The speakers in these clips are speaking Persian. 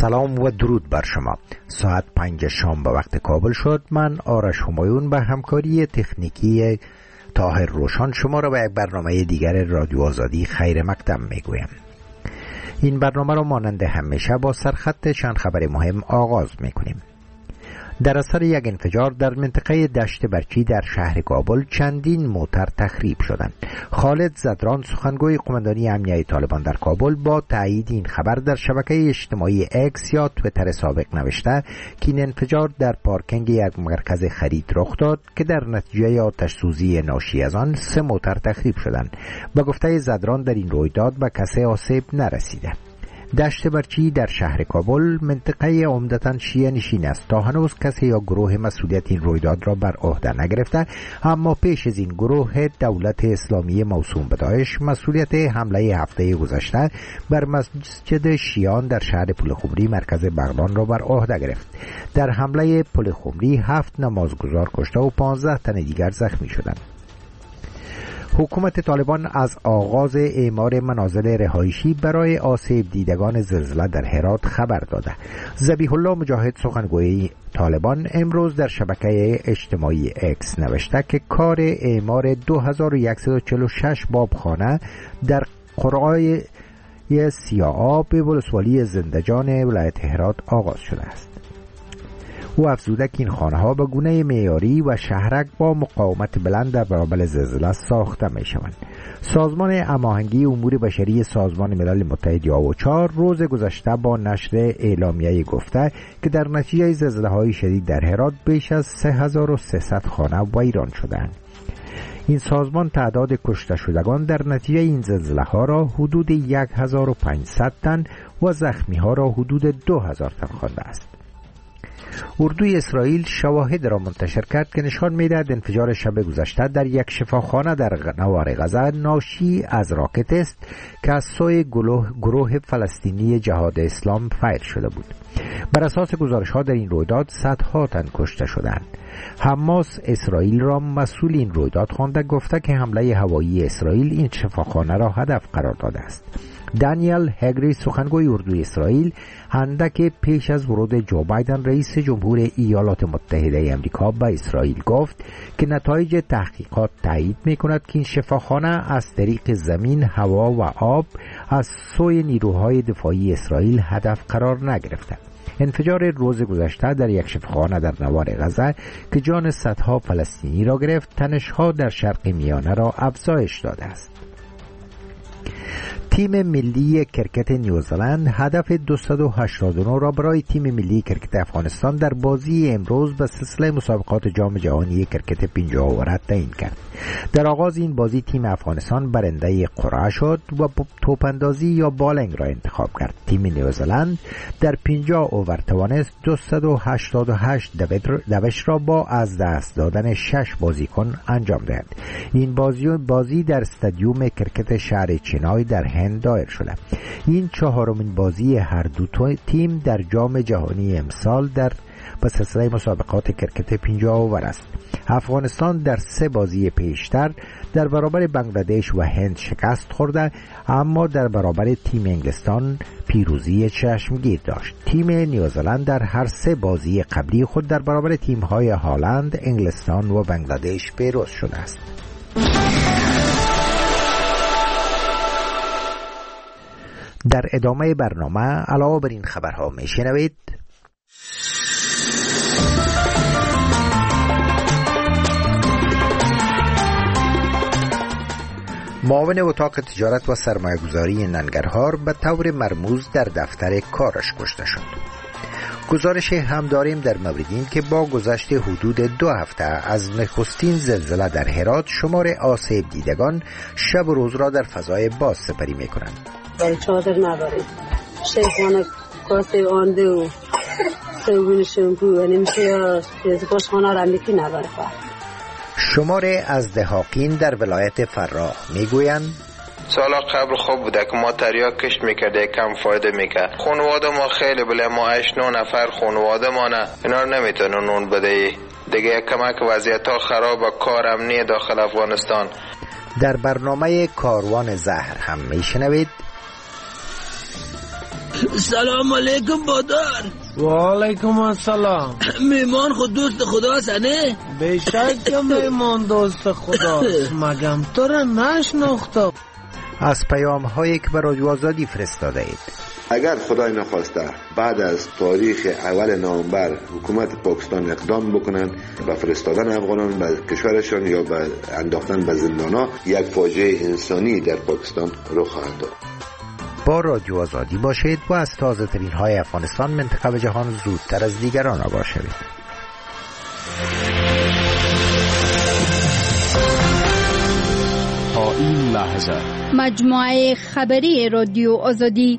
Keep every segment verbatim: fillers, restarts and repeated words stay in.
سلام و درود بر شما. ساعت پنج شام به وقت کابل شد. من آرش همایون به همکاری تکنیکی طاهر روشن شما را به یک برنامه دیگر رادیو آزادی خیر مقدم میگویم. این برنامه را مانند همیشه با سرخط چند خبر مهم آغاز میکنیم. در اثر یک انفجار در منطقه دشت برچی در شهر کابل چندین موتر تخریب شدند. خالد زدران سخنگوی قماندانی امنیه طالبان در کابل با تایید این خبر در شبکه اجتماعی اکس یا تویتر سابق نوشته که این انفجار در پارکینگ یک مرکز خرید رخ داد که در نتیجه آتش سوزی ناشی از آن سه موتر تخریب شدند. به گفته زدران در این رویداد به کسی آسیب نرسیده. دشت برچی در شهر کابل منطقه عمدتاً شیعه نشین است. تا هنوز کسی یا گروه مسئولیت این رویداد را بر عهده نگرفته، اما پیش از این گروه دولت اسلامی موسوم به داعش مسئولیت حمله هفته گذشته بر مسجد شیعان در شهر پل خمری مرکز بغلان را بر عهده گرفت. در حمله پل خمری هفت نمازگزار کشته و پانزده تن دیگر زخمی شدند. حکومت طالبان از آغاز اعمار منازل رهایشی برای آسیب دیدگان زلزله در هرات خبر داده. ذبیح الله مجاهد سخنگوی طالبان امروز در شبکه اجتماعی اکس نوشته که کار اعمار دو هزار و صد و چهل و شش بابخانه در قرعای سیاآب به ولسوالی زندجان ولایت هرات آغاز شده است. او افزوده که این خانه ها به گونه معیاری و شهرک با مقاومت بلند در برابر زلزله ساخته می شوند. سازمان هماهنگی امور بشری سازمان ملل متحد یا اوچا روز گذشته با نشر اعلامیه گفته که در نتیجه زلزله های شدید در هرات بیش از سه هزار و سیصد خانه ویران شدند. این سازمان تعداد کشته شدگان در نتیجه این زلزله ها را حدود یک هزار و پانصد تن و زخمی ها را حدود دو هزار تن خوانده است. اردوی اسرائیل شواهد را منتشر کرد که نشان می‌دهد انفجار شب گذشته در یک شفاخانه در نوار غزه ناشی از راکت است که از سوی گروه, گروه فلسطینی جهاد اسلام فعال شده بود. بر اساس گزارش‌ها در این رویداد صدها تن کشته شدند. حماس اسرائیل را مسئول این رویداد خوانده، گفته که حمله هوایی اسرائیل این شفاخانه را هدف قرار داده است. دانیل هگری سخنگوی اردوی اسرائیل اندک پیش از ورود جو بایدن رئیس جمهور ایالات متحده آمریکا به اسرائیل گفت که نتایج تحقیقات تایید می‌کند که این شفاخانه از طریق زمین، هوا و آب از سوی نیروهای دفاعی اسرائیل هدف قرار نگرفته. انفجار روز گذشته در یک شفاخانه در نوار غزه که جان صدها فلسطینی را گرفت، تنش‌ها در شرق میانه را افزایش داده است. تیم ملی کرکت نیوزلند هدف دویست و هشتاد و نه را برای تیم ملی کرکت افغانستان در بازی امروز به سلسله مسابقات جام جهانی کرکت پنجاه اوور تعیین کرد. در آغاز این بازی تیم افغانستان برنده قرعه شد و توپاندازی یا بالنگ را انتخاب کرد. تیم نیوزلند در پنجاه اوور توانست دویست و هشتاد و هشت دوش را با از دست دادن شش بازیکن انجام دهد. این بازی بازی در استادیوم کرکت شهر چنای در هند دایر شده. این چهارمین بازی هر دو تیم در جام جهانی امسال در به سلسله مسابقات کرکت پنجاه اوور است. افغانستان در سه بازی پیشتر در برابر بنگلادش و هند شکست خورده، اما در برابر تیم انگلستان پیروزی چشمگیر داشت. تیم نیوزلند در هر سه بازی قبلی خود در برابر تیم‌های هالند، انگلستان و بنگلادش پیروز شده است. در ادامه برنامه علاوه بر این خبرها میشنوید: معاون اتاق تجارت و سرمایه‌گذاری ننگرهار به طور مرموز در دفتر کارش کشته شد. گزارش هم داریم در مورد این که با گذشت حدود دو هفته از نخستین زلزله در هرات شمار آسیب دیدگان شب و روز را در فضای باز سپری می کنند. برای چادر نداریم، شیخانه کاسه آنده و صابون شامپو و نمیشه یا باشخانه را میکی نداره. شمار از دهاقین در ولایت فراه میگویند سالا قبل خوب بوده که ما تریا کشت میکرده کم فایده میکرد. خانواده ما خیلی بله، ما هشت نه نفر خانواده ما نه اینا رو نمیتونه نون بده دیگه. کمک وضعیت ها خراب، کار امنی داخل افغانستان. در برنامه کاروان زهر هم میشنوید سلام علیکم بادار. و علیکم السلام. میمان خود دوست خداست نه؟ بیشک که میمان دوست خداست، مگم تو را نشناختم. از پیام هایی که به رادیو آزادی فرستاده اید: اگر خدای نخواسته بعد از تاریخ اول نوامبر حکومت پاکستان اقدام بکنن به فرستادن افغانان به کشورشان یا به انداختن به زندانها، یک فاجعه انسانی در پاکستان رخ خواهد داد. با رادیو آزادی باشید و از تازه ترین های افغانستان، منطقه و جهان زودتر از دیگران آگاه شوید. تا این لحظه مجموعه خبری رادیو آزادی.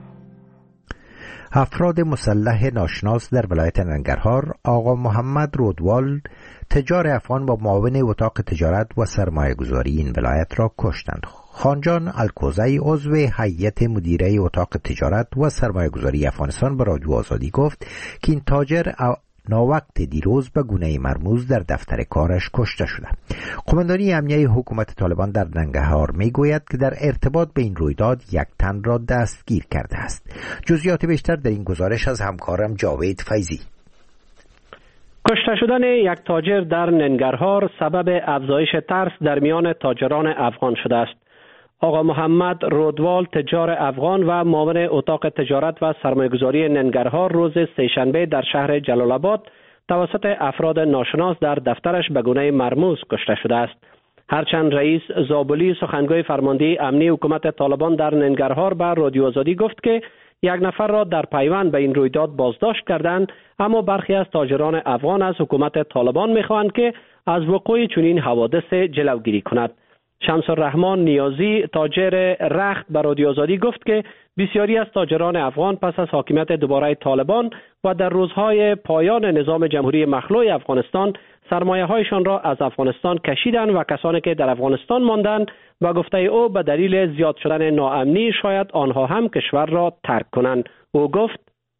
افراد مسلح ناشناس در ولایت ننگرهار آقا محمد رودوال، تجار افغان با معاون اتاق تجارت و سرمایه گذاری این ولایت را کشتند. خانجان الکوزی، عضو هیئت مدیره اتاق تجارت و سرمایه گذاری افغانستان، به رادیو آزادی گفت که این تاجر ناوقت دیروز به گونه مرموز در دفتر کارش کشته شده. قماندانی امنیه حکومت طالبان در ننگرهار میگوید که در ارتباط به این رویداد یک تن را دستگیر کرده است. جزئیات بیشتر در این گزارش از همکارم جاوید فیضی. کشته شدن یک تاجر در ننگرهار سبب افزایش ترس در میان تاجران افغان شده است. آقا محمد رودوال، تجار افغان و معاون اتاق تجارت و سرمایه‌گذاری ننگرهار، روز سه‌شنبه در شهر جلال آباد توسط افراد ناشناس در دفترش به گونه مرموز کشته شده است. هرچند رئیس زابلی، سخنگوی فرماندهی امنی حکومت طالبان در ننگرهار، به رادیو آزادی گفت که یک نفر را در پیوند به این رویداد بازداشت کردند، اما برخی از تاجران افغان از حکومت طالبان می‌خواهند که از وقوع چنین حوادث جلوگیری کند. شمس الرحمن نیازی، تاجر رخت، به رادیو آزادی گفت که بسیاری از تاجران افغان پس از حاکمیت دوباره طالبان و در روزهای پایان نظام جمهوری مخلوع افغانستان سرمایه‌هایشان را از افغانستان کشیدند و کسانی که در افغانستان ماندند و گفته او به دلیل زیاد شدن ناامنی شاید آنها هم کشور را ترک کنند. او گفت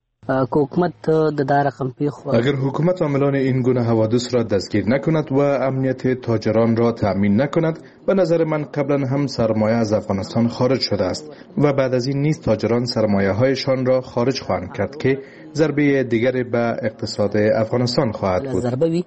اگر حکومت عاملان این گونه حوادث را دستگیر نکند و امنیت تاجران را تأمین نکند، به نظر من قبلا هم سرمایه از افغانستان خارج شده است و بعد از این نیز تاجران سرمایه هایشان را خارج خواهند کرد که ضربه دیگری به اقتصاد افغانستان خواهد بود.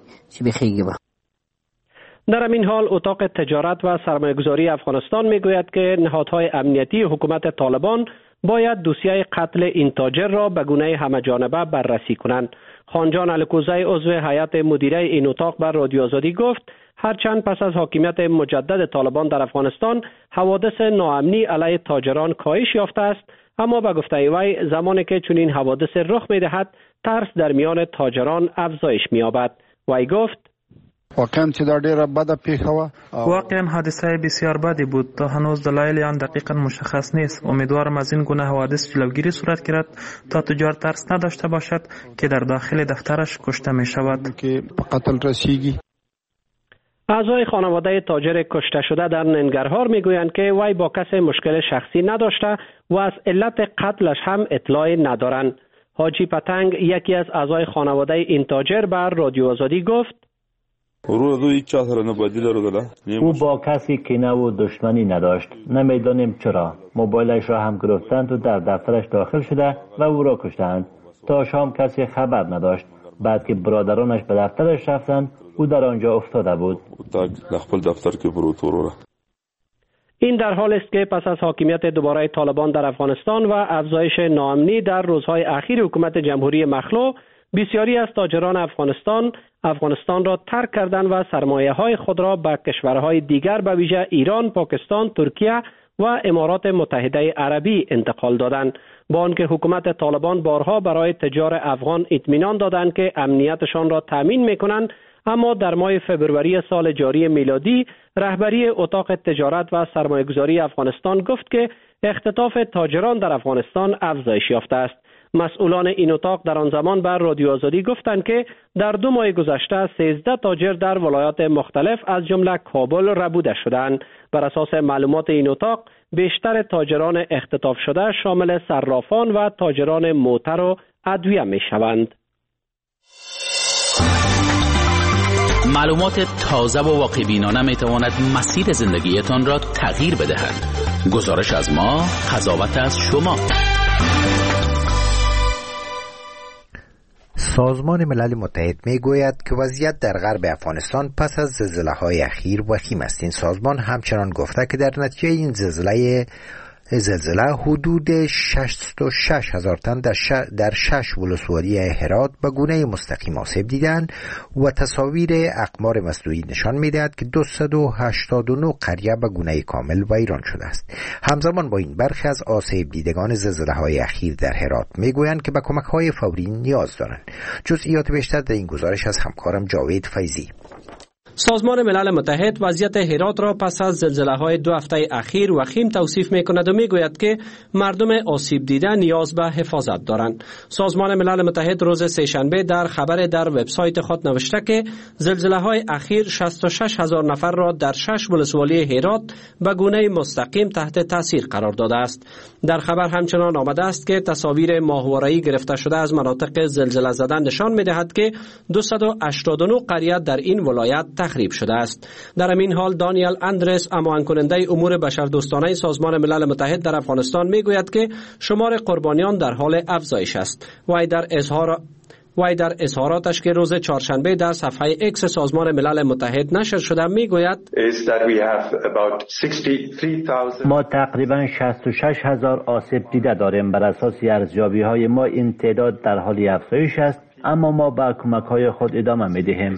در همین حال اتاق تجارت و سرمایه‌گذاری افغانستان میگوید که نهادهای امنیتی حکومت طالبان باید دوسیه قتل این تاجر را به گونه همه‌جانبه بررسی کنند. خانجان الکوزی، عضو هیئت مدیره این اتاق، بر رادیو آزادی گفت هرچند پس از حاکمیت مجدد طالبان در افغانستان حوادث ناامنی علیه تاجران کاهش یافته است، اما به گفته وی زمانی که چنین حوادث رخ می‌دهد ترس در میان تاجران افزایش می‌یابد. وی گفت واقعا چې دا ډیره بده پیښه وه. واقعا حادثه بسیار بدی بود. تا هنوز دلایل آن دقیقا مشخص نیست. امیدوارم از این گونه حوادث جلوگیری صورت گیرد تا تجار ترس نداشته باشد که در داخل دفترش کشته می شود. که به قتل رسیږي. اعضای خانواده تاجر کشته شده در ننگرهار میگویند که وی با کسی مشکل شخصی نداشته و از علت قتلش هم اطلاعی ندارند. حاجی پتنگ، یکی از اعضای خانواده این تاجر، بر رادیو آزادی گفت او با کسی کینه و دشمنی نداشت. نمیدانیم چرا. موبایلش را هم گرفتند و در دفترش داخل شده و او را کشتند. تا شام کسی خبر نداشت. بعد که برادرانش به دفترش رفتند او در آنجا افتاده بود. این در حال است که پس از حاکمیت دوباره طالبان در افغانستان و افزایش ناامنی در روزهای اخیر حکومت جمهوری مخلوع، بسیاری از تاجران افغانستان افغانستان را ترک کردند و سرمایه‌های خود را به کشورهای دیگر به ویژه ایران، پاکستان، ترکیه و امارات متحده عربی انتقال دادند. با آنکه حکومت طالبان بارها برای تجار افغان اطمینان دادند که امنیتشان را تامین می‌کنند، اما در ماه فبروری سال جاری میلادی رهبری اتاق تجارت و سرمایه‌گذاری افغانستان گفت که اختطاف تاجران در افغانستان افزایش یافته است. مسئولان این اتاق در آن زمان بر رادیو آزادی گفتند که در دو ماه گذشته سیزده تاجر در ولایات مختلف از جمله کابل ربوده شدند. بر اساس معلومات این اتاق بیشتر تاجران اختطاف شده شامل صرافان و تاجران موتر و ادویه می شوند. معلومات تازه و واقع بینانه می تواند مسیر زندگیتان را تغییر بدهد. گزارش از ما، قضاوت از شما. سازمان ملل متحد می گوید که وضعیت در غرب افغانستان پس از زلزله‌های اخیر وخیم است. این سازمان همچنان گفته که در نتیجه این زلزله زلزله حدود شصت و شش هزار تن در, ش... در شش ولسوالی هرات به گونه مستقیم آسیب دیدند و تصاویر اقمار مصنوعی نشان می‌دهد که دویست و هشتاد و نه قریه به گونه کامل ویران شده است. همزمان با این برخی از آسیب دیدگان زلزله‌های اخیر در هرات میگویند که به کمک‌های فوری نیاز دارند. جزئیات بیشتر در این گزارش از همکارم جاوید فیضی. سازمان ملل متحد وضعیت هرات را پس از زلزله‌های دو هفته اخیر وخیم توصیف می‌کند و می‌گوید که مردم آسیب دیده نیاز به حفاظت دارند. سازمان ملل متحد روز سه‌شنبه در خبر در وبسایت خود نوشته که زلزله‌های اخیر شصت و شش هزار نفر را در شش ولسوالی هرات به گونه مستقیم تحت تاثیر قرار داده است. در خبر همچنان آمده است که تصاویر ماهواره‌ای گرفته شده از مناطق زلزله زده نشان می‌دهد که دویست و هشتاد و نه قریه در این ولایت تخریب شده است. در این حال دانیل اندرس، اماهنگ کننده امور بشردوستانه سازمان ملل متحد در افغانستان میگوید که شمار قربانیان در حال افزایش است. وی در اظهار وی در اظهاراتش که روز چهارشنبه در صفحه اکس سازمان ملل متحد نشر شده میگوید ما تقریبا شصت و شش هزار آسیب دیده داریم. بر اساس ارزیابی های ما این تعداد در حال افزایش است، اما ما با کمک های خود ادامه می دهیم.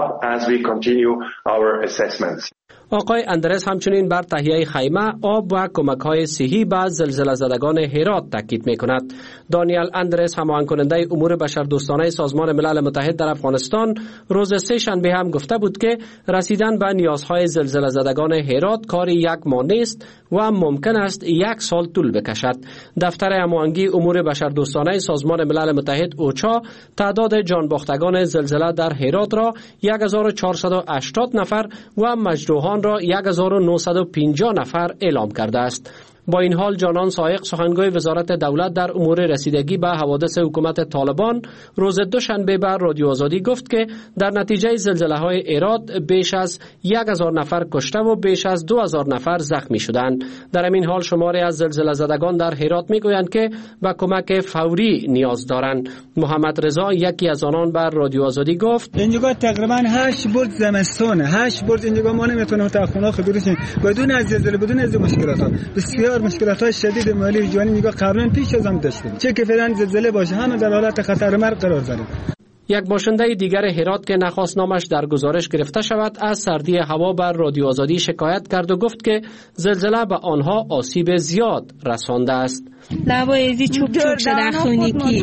آقای اندرس همچنین بر تهیه خیمه، آب و کمک های صحی به زلزله زدگان هرات تاکید می کند. دانیل اندرس، هماهنگ کننده امور بشردوستانه سازمان ملل متحد در افغانستان، روز سه شنبه هم گفته بود که رسیدن به نیازهای زلزله زدگان هرات کار یک ماه نیست و ممکن است یک سال طول بکشد. دفتر هماهنگی امور بشردوستانه سازمان ملل متحد اوچا تعداد جانباختگان زلزله در هرات را هزار و چهارصد و هشتاد نفر و مجروحان را هزار و نهصد و پنجاه نفر اعلام کرده است. با این حال جانان سایق، سخنگوی وزارت دولت در امور رسیدگی به حوادث حکومت طالبان، روز دوشنبه به رادیو آزادی گفت که در نتیجه زلزله‌های هرات بیش از هزار نفر کشته و بیش از دو هزار نفر زخمی شدند. در این حال شماری از زلزله زدگان در هرات میگویند که به کمک فوری نیاز دارند. محمد رضا، یکی از آنان، بر رادیو آزادی گفت اینجا تقریبا هشت برج زمستانه، هشت برج اینجا ما نمیتونیم تا خونه خود بشیم بدون از زلزله، بدون از مشکلات ها. بسیار مشکلات شدید مالی جوانی میگه قبلا پیش از هم داشتیم، چه که فعلا زلزله باشه همه در حالت خطر مرگ قرار داریم. یک باشنده دیگر هرات که نخواست نامش در گزارش گرفته شود از سردی هوا بر رادیو آزادی شکایت کرد و گفت که زلزله به آنها آسیب زیاد رسانده است. لبایزی چوب چوب شده خونیکی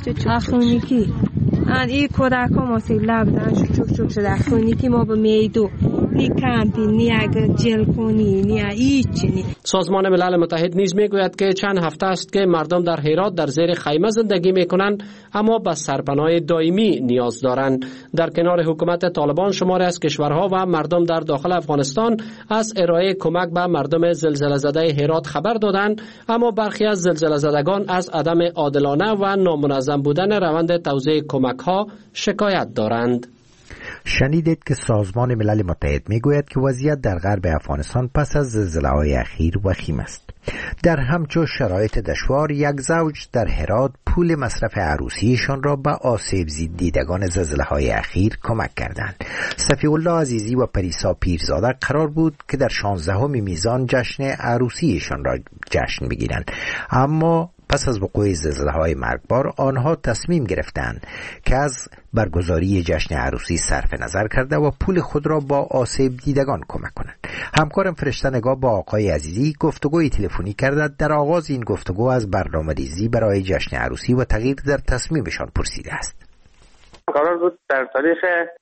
خونیکی ان این کودکا ماسیب لب چوب چوب شده خونیکی ما به میدو نی کمپی نی اگر جل کنی نی هیچ. سازمان ملل متحد نیز میگوید که چند هفته است که مردم در هرات در زیر خیمه زندگی میکنند اما به سرپناه دائمی نیاز دارند. در کنار حکومت طالبان شماری از کشورها و مردم در داخل افغانستان از ارائه کمک به مردم زلزله زده هرات خبر دادند، اما برخی از زلزله زدگان از عدم عادلانه و نامنظم بودن روند توزیع کمک ها شکایت دارند. شنیدید که سازمان ملل متحد میگوید که وضعیت در غرب افغانستان پس از زلزله‌های اخیر وخیم است. در همچون شرایط دشوار یک زوج در هرات پول مصرف عروسیشان را به آسیب دیدگان زلزله‌های اخیر کمک کردند. صفی الله عزیزی و پریسا پیرزاده قرار بود که در شانزدهم میزان جشن عروسیشان را جشن بگیرند، اما پس از وقوع زلزله‌های مرگبار آنها تصمیم گرفتند که از برگزاری جشن عروسی صرف نظر کرده و پول خود را با آسیب دیدگان کمک کنند. همکارم فرشته نگاه با آقای عزیزی گفتگوی تلفنی کرده. در آغاز این گفتگو از برنامه‌ریزی برای جشن عروسی و تغییر در تصمیمشان پرسیده است. قرار بود در تاریخ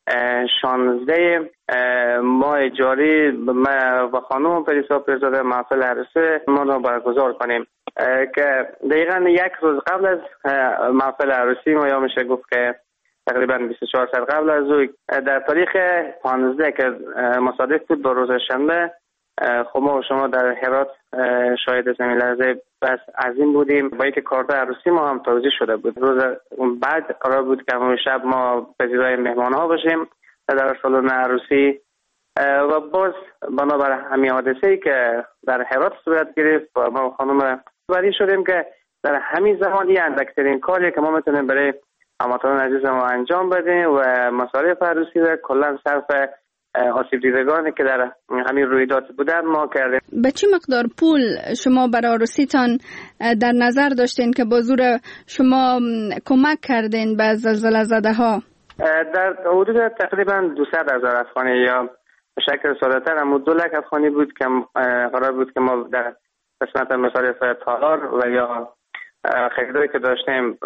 شانزده ماه جاری و خانم پریسا پیرزاده محفل عروسی ما را برگزار کنیم که دقیقا یک روز قبل از محفل عروسی ما، یا میشه گفت که تقریبا بیست و چهار ساعت قبل از او، در تاریخ پانزده که مصادف بود با روز شنبه، خب ما و شما در هرات شاهد زمین لرزه بس عظیم بودیم. با اینکه کارت عروسی ما هم توزیع شده بود، روز بعد قرار بود که همون شب ما پذیرای مهمان ها باشیم در سالن عروسی و باز بنابر همین حادثه‌ای که در هرات صورت گرفت و ما خانم بری شدیم که در همین زمان این اندکترین کاری که ما میتونیم برای هموطنان عزیز ما انجام بدیم و مصارف عروسی و کلا صرف آسیب دیدگانی که در همین رویداد بودن ما کردیم. به چه مقدار پول شما برای عروسیتان در نظر داشتین که با زور شما کمک کردین به زلزله زده ها؟ در حدود تقریبا دویست هزار افغانی یا به شکل ساده‌تر هم دو لک افغانی بود که قرار بود که ما در قسمت مصارف تالار و یا خریدایی که داشتیم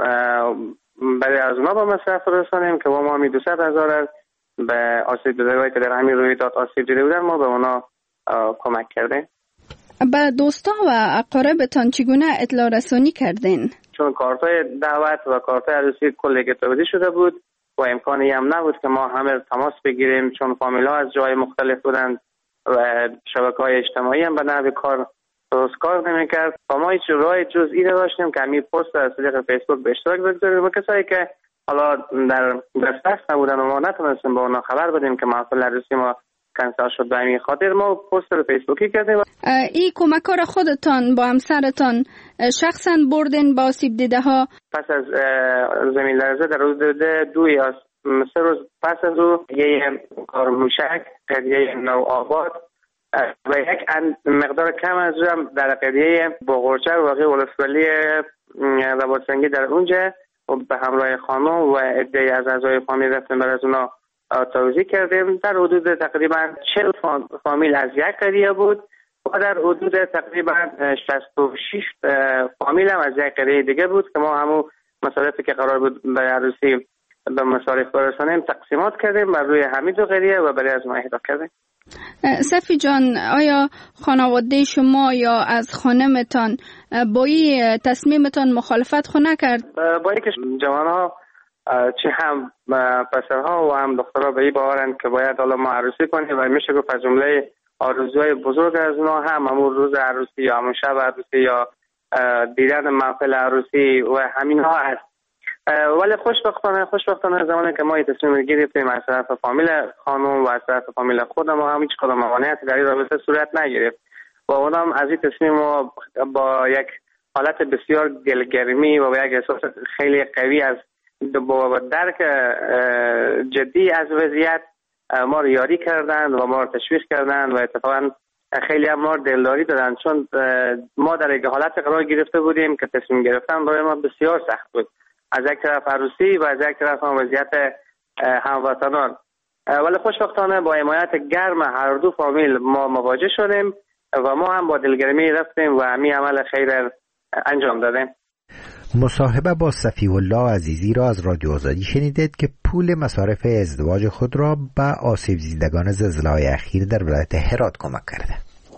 برای از اونا با مصرف رسانیم که با ما همی دویست هزار به آسیب دیدگانی که در همین رویداد آسیب دیده بودن ما به اونا کمک کردیم. به دوستا و اقاربتان چگونه اطلاع رسانی کردین؟ چون کارتای دعوت و کارتای عروسی کلی گتوزی شده بود و امکانی هم نبود که ما همه تماس بگیریم، چون فامیل‌ها از جای مختلف بودند و شبکه‌های اجتماعی هم به نحو کار درست کار نمی‌کرد. و ما هیچ راه جزئی نداشتیم که همین پست از طریق فیسبوک به اشتراک بگذاریم و کسایی که حالا در دسترس نبودن و ما نتونستیم به اونا خبر بدیم که محفل عروسی ما کنسل شد، به همین خاطر ما پست رو فیسبوکی کردیم. این کمک‌ها را خودتان با همسرتان شخصا بردین با آسیب دیده ها؟ پس از زمین لرزه در روز دو یا سه روز پس از او یه کار موشک قریه نو آباد و یک مقدار کم از او هم در قریه بغرچر واقعی ولسوالی رباطسنگی در اونجا و به همراه خانم و عده‌ای از اعضای فامیل رفتیم برای از اونا توضیح کردیم. در حدود تقریبا چهل فامیل از یک قریه بود و در حدود تقریبا شصت و شش فامیل هم از یک قریه دیگه بود که ما همون مصارفی که قرار بود به عروسی به مصارف برسانیم تقسیمات کردیم بر روی همین دو قریه و برای از ما اهدا کردیم. صفی جان، آیا خانواده شما یا از خانمتان با این تصمیمتان مخالفت خو نکرد؟ با اینکه جوانها چه هم پسرها و هم دخترها به این باورند که باید حالا ما عروسی کنیم و میشه گفت از جمله آرزوهای بزرگ از اونا هم همون روز عروسی یا همون شب عروسی یا دیدن محفل عروسی و همین ها هست. ولی خوشبختانه خوشبختانه زمانی که ما این تصمیم گرفتیم از طرف فامیل خانم و از طرف فامیل خود ما هم هیچ کدام موانعتی در این رابطه صورت نگرفت و اونم از این تصمیم ما با یک حالت بسیار دلگرمی و با یک احساس خیلی قوی از با درک جدی از وضعیت ما رو یاری کردن و ما رو تشویق کردن و اتفاقا خیلی هم ما دلداری دادن، چون ما در یک حالت قرار گرفته بودیم که تصمیم گرفتن برای ما بسیار سخت بود، از یک طرف عروسی و از یک طرف هم وضعیت هموطنان. ولی خوشبختانه با حمایت گرم هر دو فامیل ما مواجه شدیم و ما هم با دلگرمی رفتیم و همین عمل خیر انجام دادیم. مصاحبه با صفی الله عزیزی را از رادیو آزادی شنیدید که پول مصارف ازدواج خود را به آسیب دیدگان زلزله‌های اخیر در ولایت هرات کمک کرده.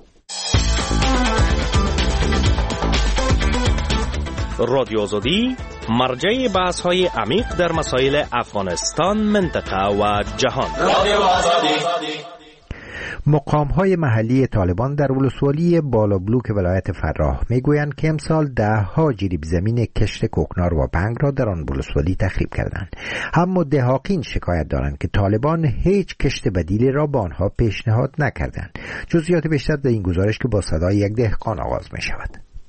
رادیو آزادی مرجع بحث‌های عمیق در مسائل افغانستان، منطقه و جهان. رادیو آزادی. مقام‌های محلی طالبان در ولسوالی بالابلوک ولایت فراه میگویند که امسال ده ها جریب زمین کشت کوکنار و بنگ را در آن ولسوالی تخریب کردند. اما دهاقین شکایت دارند که طالبان هیچ کشت بدیلی را به آنها پیشنهاد نکردند. جزئیات بیشتر در این گزارش که با صدای یک دهقان آغاز می شود.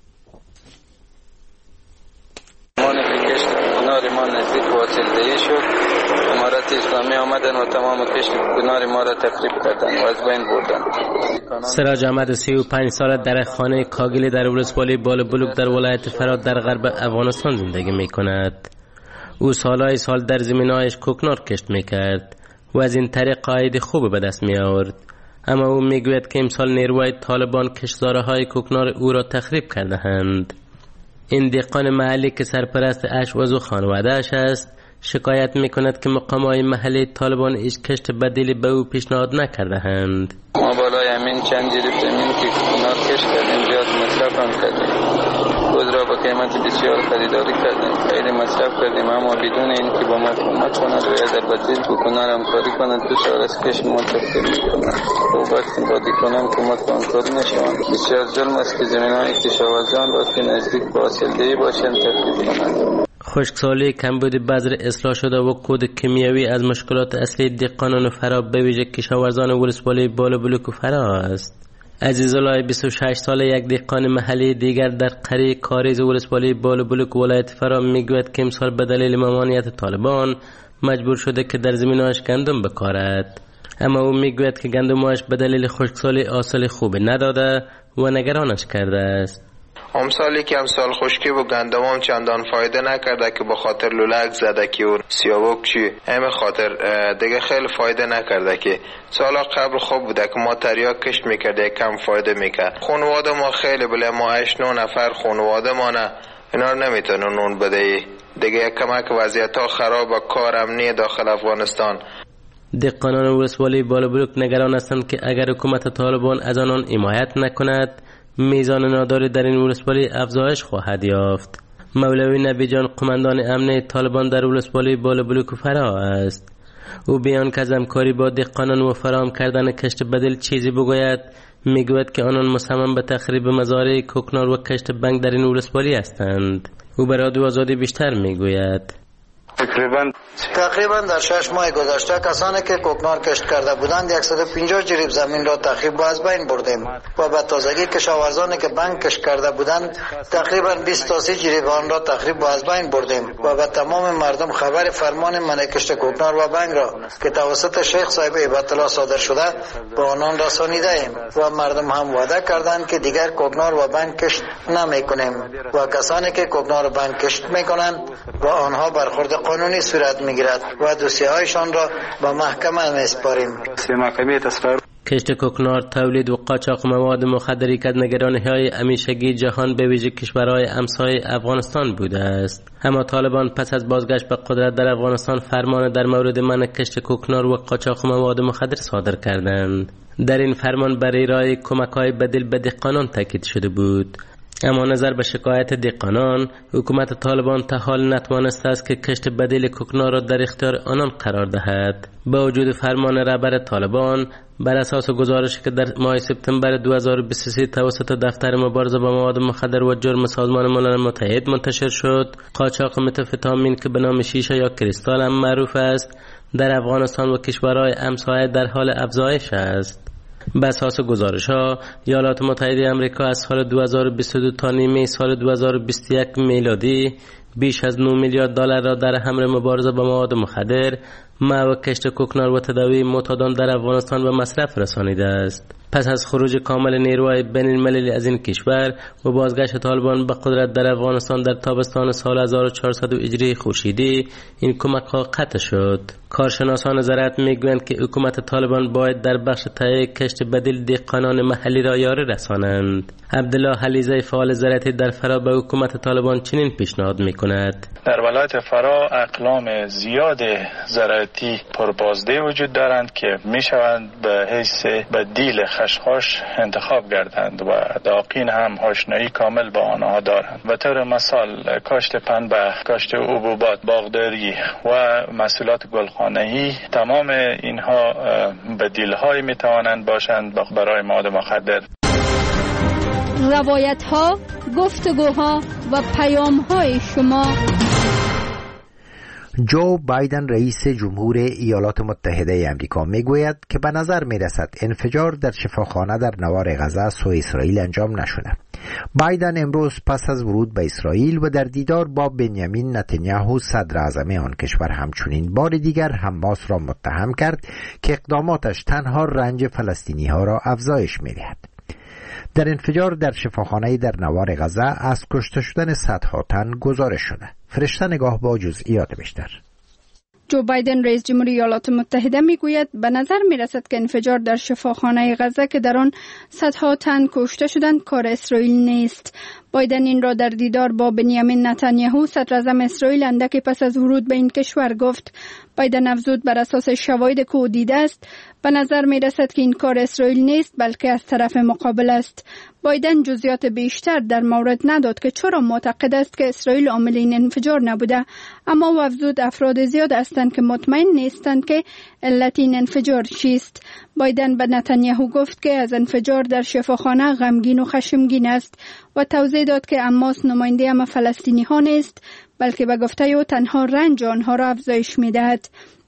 کشت کوکنار ما نزدیک واصلدهی شد. امارات اسلامی آمدن و تمام کشت کوکنار ما را تخریب کردن و از بین بردن. سراج احمد سی و پنج ساله در خانه کاگلی در ولسوالی بالابلوک در ولایت فرات در غرب افغانستان زندگی می کند. او سالهای سال در زمینایش کوکنار کشت می کرد و از این طریق عاید خوب به دست می آورد. اما او می گوید که امسال نیروهای طالبان کشتزاره های کوکنار او را تخریب کرده اند. این دهقان محلی که سرپرست اش و خانواده اش است شکایت می کند که مقامات محلی طالبان هیچ کشت بدیلی به او پیشنهاد نکرده اند. ما بالای همین چند جریب زمین که کوکنار کشت کردیم زیاد مصرف هم کردیم. خود را با قیمت بسیار خریداری کردیم، خیلی مصرف کردیم، اما بدون اینکه با ما کمک کند و یا در بدیل کوکنار همکاری کند دو سال از کشت ما تخریب می‌کند. و وقتی با دیکنان کمک و همکاری نشوند بسیار ظلم است که زمین‌های کشاورزان را که نزدیک با حاصلدهی باشند تخریب کنند. خشکسالی، کمبود بذر اصلاح شده و کود کیمیایی از مشکلات اصلی دهقانان فرا به ویژه کشاورزان ولسوالی بالابلوک و فرا است. عزیزالله بیست و شش ساله یک دهقان محلی دیگر در قریه کاریز ولسوالی بالابلوک ولایت فرا میگوید که امسال به دلیل ممانعت طالبان مجبور شده که در زمینهایش گندم بکارد، اما او میگوید که گندمهایش به دلیل خشکسالی حاصل خوبی نداده و نگرانش کرده است. امسالی که امسال خشکی و گندمام چندان فایده نکرده که به خاطر لولک زده که اون سیاوک چی همه خاطر دیگه خیلی فایده نکرده که سالا قبل خوب بوده که ما تریاک کشت میکرده کم فایده میکرد. خانواده ما خیلی بله ما هشت نه نفر خانواده ما نه اینا نمیتونه نون بده دیگه کمک وضعیت ها خراب و کار امنی داخل افغانستان. دهقانان ولسوالی بالابلوک نگران هستند که اگر حکومت طالبان از آنان حمایت نکند میزان ناداری در این ولسوالی افزایش خواهد یافت. مولوی نبی جان قماندان امنیه طالبان در ولسوالی بالابلوک فرا است. او بیان که از همکاری با دهقانان و فراهم کردن کشت بدیل چیزی بگوید، میگوید که آنان مصمم به تخریب مزارع کوکنار و کشت بنگ در این ولسوالی هستند. او به رادیو آزادی بیشتر میگوید. تقریبا تقریبا در شش ماه گذشته کسانی که کوکنار کشت کرده بودند صد و پنجاه جریب زمین را تخریب و از بین بردیم و به تازگی کشاورزانی که بنگ کشت کرده بودند تقریبا بیست تا سی جریب آن را تخریب و از بین بردیم و به تمام مردم خبر فرمان منع کشت کوکنار و بنگ را که توسط شیخ صاحب هیبت الله صادر شده به آنان رسانیده ایم و مردم هم وعده کردند که دیگر کوکنار و بنگ کشت نمیکنیم و کسانی که کوکنار و بنگ کشت میکنند و آنها برخورد قانونی صورت میگیرد و دوسیه هایشان را به محکمه میسپاریم. کشت کوکنار، تولید و قاچاق مواد مخدر که نگرانی‌های همیشگی جهان به ویژه کشورهای همسایه افغانستان بوده است. اما طالبان پس از بازگشت به قدرت در افغانستان فرمان در مورد منع کشت کوکنار و قاچاق مواد مخدر صادر کردند. در این فرمان برای ارائه کمک‌های بدیل به دهقانان تاکید شده بود. اما نظر به شکایت دهقانان، حکومت طالبان تا حال نتوانسته است که کشت بدیل کوکنار را در اختیار آنان قرار دهد. با وجود فرمان رهبر طالبان، بر اساس گزارشی که در ماه سپتامبر دو هزار و بیست و سه توسط دفتر مبارزه با مواد مخدر و جرم سازمان ملل متحد منتشر شد، قاچاق متامفتامین که به نام شیشه یا کریستال هم معروف است، در افغانستان و کشورهای همسایه در حال افزایش است. به اساس گزارش ها، ایالات متحده آمریکا از سال دو هزار و بیست و دو تا نیمه سال دو هزار و بیست و یک میلادی بیش از نه میلیارد دلار را در حمل مبارزه با مواد مخدر، معو کشت کوکنار و تداوی معتادان در افغانستان به مصرف رسانیده است. پس از خروج کامل نیروهای بین المللی از این کشور و بازگشت طالبان به قدرت در افغانستان در تابستان سال هزار و چهارصد هجری خورشیدی، این کمک ها قطع شد. کارشناسان زراعت میگویند که حکومت طالبان باید در بخش تهیه کشت بدیل دهقانان محلی را یاری رسانند. عبدالله حلیزه فعال زراعتی در فرا به حکومت طالبان چنین پیشنهاد میکند. در ولایت فرا اقلام زیاد زراعتی پربازده وجود دارند که میشوند به حیث بدیل خشخاش انتخاب گردند و داقین هم آشنایی کامل با آنها دارند. به طور مثال کاشت پنبه، کاشت حبوبات، باغداری و محصولات گلخانه‌ای، تمام اینها بدیل‌هایی میتوانند باشند برای مواد مخدر. روایت ها، گفتگوها و پیام های شما. جو بایدن رئیس جمهور ایالات متحده آمریکا میگوید که به نظر میرسد انفجار در شفاخانه در نوار غزه سوی اسرائیل انجام نشده. بایدن امروز پس از ورود به اسرائیل و در دیدار با بنیامین نتانیاهو صدر اعظم آن کشور همچنین بار دیگر حماس را متهم کرد که اقداماتش تنها رنج فلسطینی ها را افزایش میدهد. در انفجار در شفاخانه در نوار غزه از کشته شدن صدها تن گزارش شده. فرشته نگاه با جزئیات بیشتر. جو بایدن رئیس جمهوری ایالات متحده میگوید به نظر میرسد که انفجار در شفاخانه غزه که در آن صدها تن کشته شدند کار اسرائیل نیست. بایدن این را در دیدار با بنیامین نتانیاهو صدر اعظم اسرائیل اندکی پس از ورود به این کشور گفت. بایدن افزود بر اساس شواهد که او دیده است به نظر می رسد که این کار اسرائیل نیست بلکه از طرف مقابل است. بایدن جزئیات بیشتر در مورد نداد که چرا معتقد است که اسرائیل عامل این انفجار نبوده، اما او افزود افراد زیاد هستند که مطمئن نیستند که علت این انفجار چیست. بایدن به نتانیاهو گفت که از انفجار در شفاخانه غمگین و خشمگین است و توضیح داد که حماس نماینده همه فلسطینی ها نیست بلکه به گفته او تنها رنج آنها را افزایش می دهد.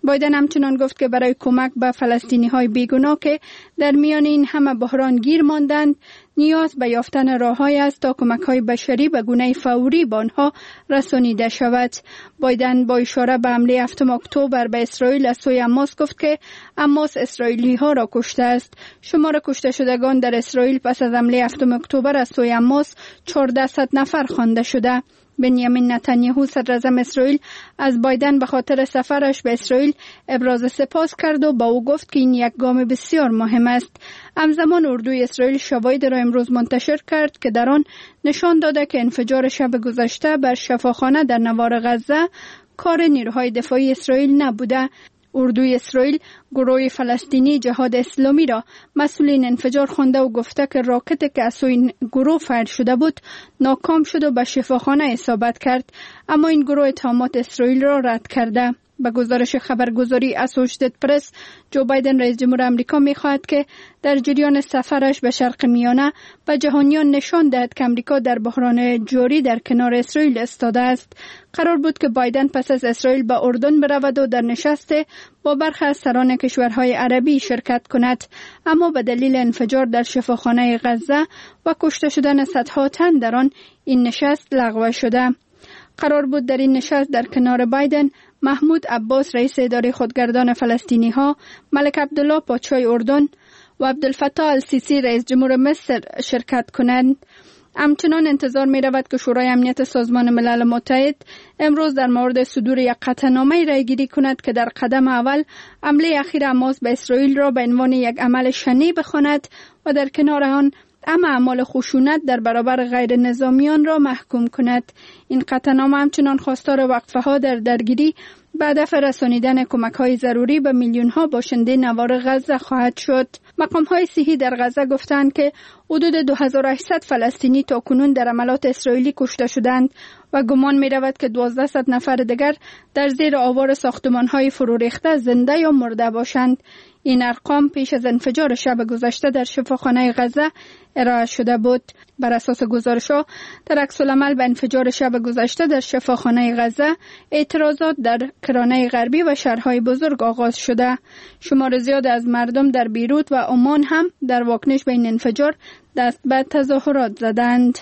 بایدن همچنان گفت که برای کمک به فلسطینی های بیگناه که در میان این همه بحران گیر ماندند نیاز به یافتن راه‌هایی است تا کمک‌های بشری به گونه فوری به آنها رسانیده شود. بایدن با اشاره به حمله هفتم اکتبر به اسرائیل از سوی حماس گفت که حماس اسرائیلی‌ها را کشته است. شمار کشته شدگان در اسرائیل پس از حمله هفتم اکتبر از سوی حماس چهارصد نفر خوانده شده. بنیامین نتانیاهو صدراعظم اسرائیل از بایدن به خاطر سفرش به اسرائیل ابراز سپاس کرد و با او گفت که این یک گام بسیار مهم است. همزمان اردوی اسرائیل شواهدی را امروز منتشر کرد که در آن نشان داده که انفجار شب گذشته بر شفاخانه در نوار غزه کار نیروهای دفاعی اسرائیل نبوده. اردوی اسرائیل گروه فلسطینی جهاد اسلامی را مسئول این انفجار خوانده و گفته که راکتی که از سوی گروه فایر شده بود ناکام شد و به شفاخانه اصابت کرد، اما این گروه اتهامات اسرائیل را رد کرده. به گزارش خبرگزاری اسوشیتد پرس، جو بایدن رئیس جمهور آمریکا می‌خواهد که در جریان سفرش به شرق میانه به جهانیان نشان دهد که آمریکا در بحران جاری در کنار اسرائیل ایستاده است. قرار بود که بایدن پس از اسرائیل به اردن برود و در نشست با برخی از سران کشورهای عربی شرکت کند، اما به دلیل انفجار در شفاخانه غزه و کشته شدن صدها تن در آن این نشست لغو شده. قرار بود در این نشست در کنار بایدن محمود عباس رئیس اداره خودگردان فلسطینی ها، ملک عبدالله پادشاه اردن و عبدالفتاح السیسی رئیس جمهور مصر شرکت کنند. همچنان انتظار می رود که شورای امنیت سازمان ملل متحد امروز در مورد صدور یک قطعنامه رای گیری کند که در قدم اول حمله اخیر حماس به اسرائیل را به عنوان یک عمل شنیع بخواند و در کنار آن اما اعمال خشونت در برابر غیر نظامیان را محکوم کند. این قطعنامه همچنان خواستار وقفه ها در درگیری به هدف رسانیدن کمک های ضروری به میلیون ها باشنده نوار غزه خواهد شد. مقام های صحی در غزه گفتند که حدود دو هزار و هشتصد فلسطینی تا کنون در حملات اسرائیلی کشته شدند و گمان می رود که دوازده نفر دیگر در زیر آوار ساختمان های فرو ریخته زنده یا مرده باشند. این ارقام پیش از انفجار شب گذشته در شفاخانه غزه ارائه شده بود. بر اساس گزارش‌ها در عکس‌العمل به انفجار شب گذشته در شفاخانه غزه اعتراضات در کرانه غربی و شهرهای بزرگ آغاز شده. شمار زیاد از مردم در بیروت و عمان هم در واکنش به این انفجار دست به تظاهرات زدند.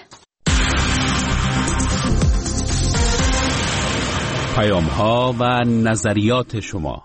پیام‌ها و نظریات شما.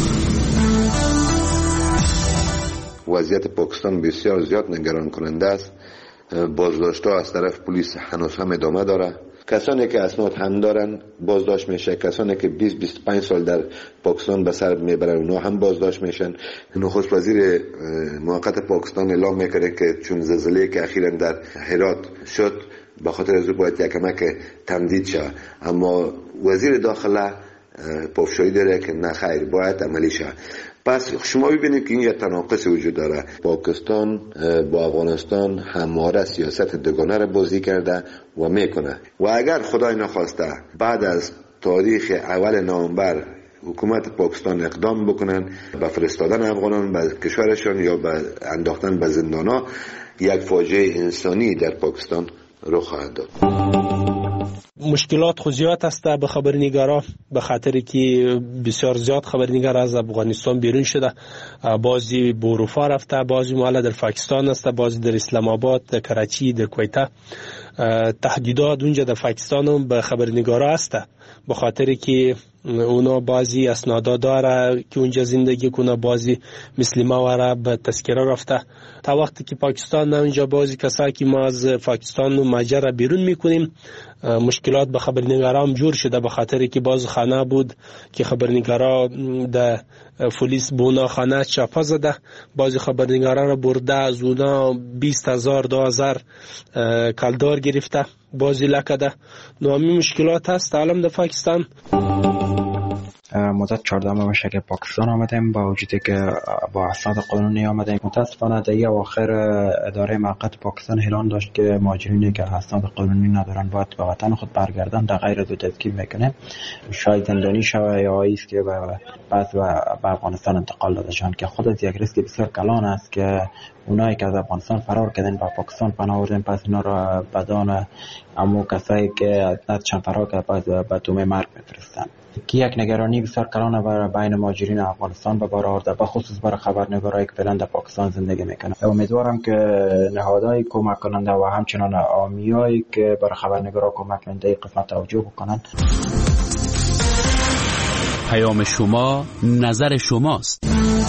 وضعیت پاکستان بسیار زیاد نگران کننده است. بازداشت‌ها از طرف پلیس هنوز هم ادامه داره. کسانی که اسناد هم دارن بازداشت میشه، کسانی که بیست بیست و پنج سال در پاکستان به سر میبرن اونا هم بازداشت میشن. نخست وزیر موقت پاکستان اعلام میکرده که چون زلزله که اخیراً در هرات شد به خاطر از باید یک کمک تمدید شود، اما وزیر داخله پافشاری داره که نه خیر باید عملی شود. پس شما ببینید که این یک تناقض وجود داره. پاکستان با افغانستان همواره سیاست دوگانه را بازی کرده و میکنه و اگر خدای نخواسته بعد از تاریخ اول نوامبر حکومت پاکستان اقدام بکنن به فرستادن افغانان به کشورشان یا به انداختن به زندانا، یک فاجعه انسانی در پاکستان رخ خواهد داد. مشکلات خو زیاد است به خبرنگارا، به خاطر که بسیار زیاد خبرنگار از افغانستان بیرون شده، بعضی به اروپا رفته، بعضی مال در پاکستان است، بعضی در اسلام آباد، در کراچی، در کویته. تهدیدات اونجا در پاکستان هم به خبرنگارا است، به خاطر که اونا بعضی اسنادا داره که اونجا زندگی کنه، بعضی مثل ما وره به تذکره رفته. تا وقتی که پاکستان اونجا بعضی کسایی که ما از پاکستان و مجر بیرون میکنیم، مشکلات به خبرنگارا هم جور شده، به خاطر که باز خانه بود که خبرنگارا در پلیس بونا خانه چاپا زده، بعضی خبرنگارا را برده از اونا بیست هزار دو هزار کالدار گرفته، بعضی لکده. نامی مشکلات هست عالم در پاکستان. مدت چهارده ماه میشه که پاکستان آمدیم، با وجودی که با اسناد قانونی آمدیم. متاسفانه در اواخر اداره موقت پاکستان اعلان داشت که مهاجرینی که اسناد قانونی ندارن باید به وطن خود برگردن، در غیر دو تذکیر میکنه، شاید زندانی شوه یا ایست که بعد به افغانستان انتقال داده شون، که خود از یک ریسک بسیار کلان است که اونایی که از افغانستان فرار کردن به پاکستان پناه بردن، پس اینا را بدان امو کسایی که نداشتن فرار کردن پس به تومه مرگ میفرستن. که یک نگرانی بسیار کلان برای بین مهاجرین افغانستان به بار آورده، به خصوص برای خبرنگارایی که فعلا در پاکستان زندگی میکنن. امیدوارم که نهادهای کمک کننده و همچنان عامیایی که برای خبرنگارا کمک کننده قسمت توجه بکنن. پیام شما نظر شماست.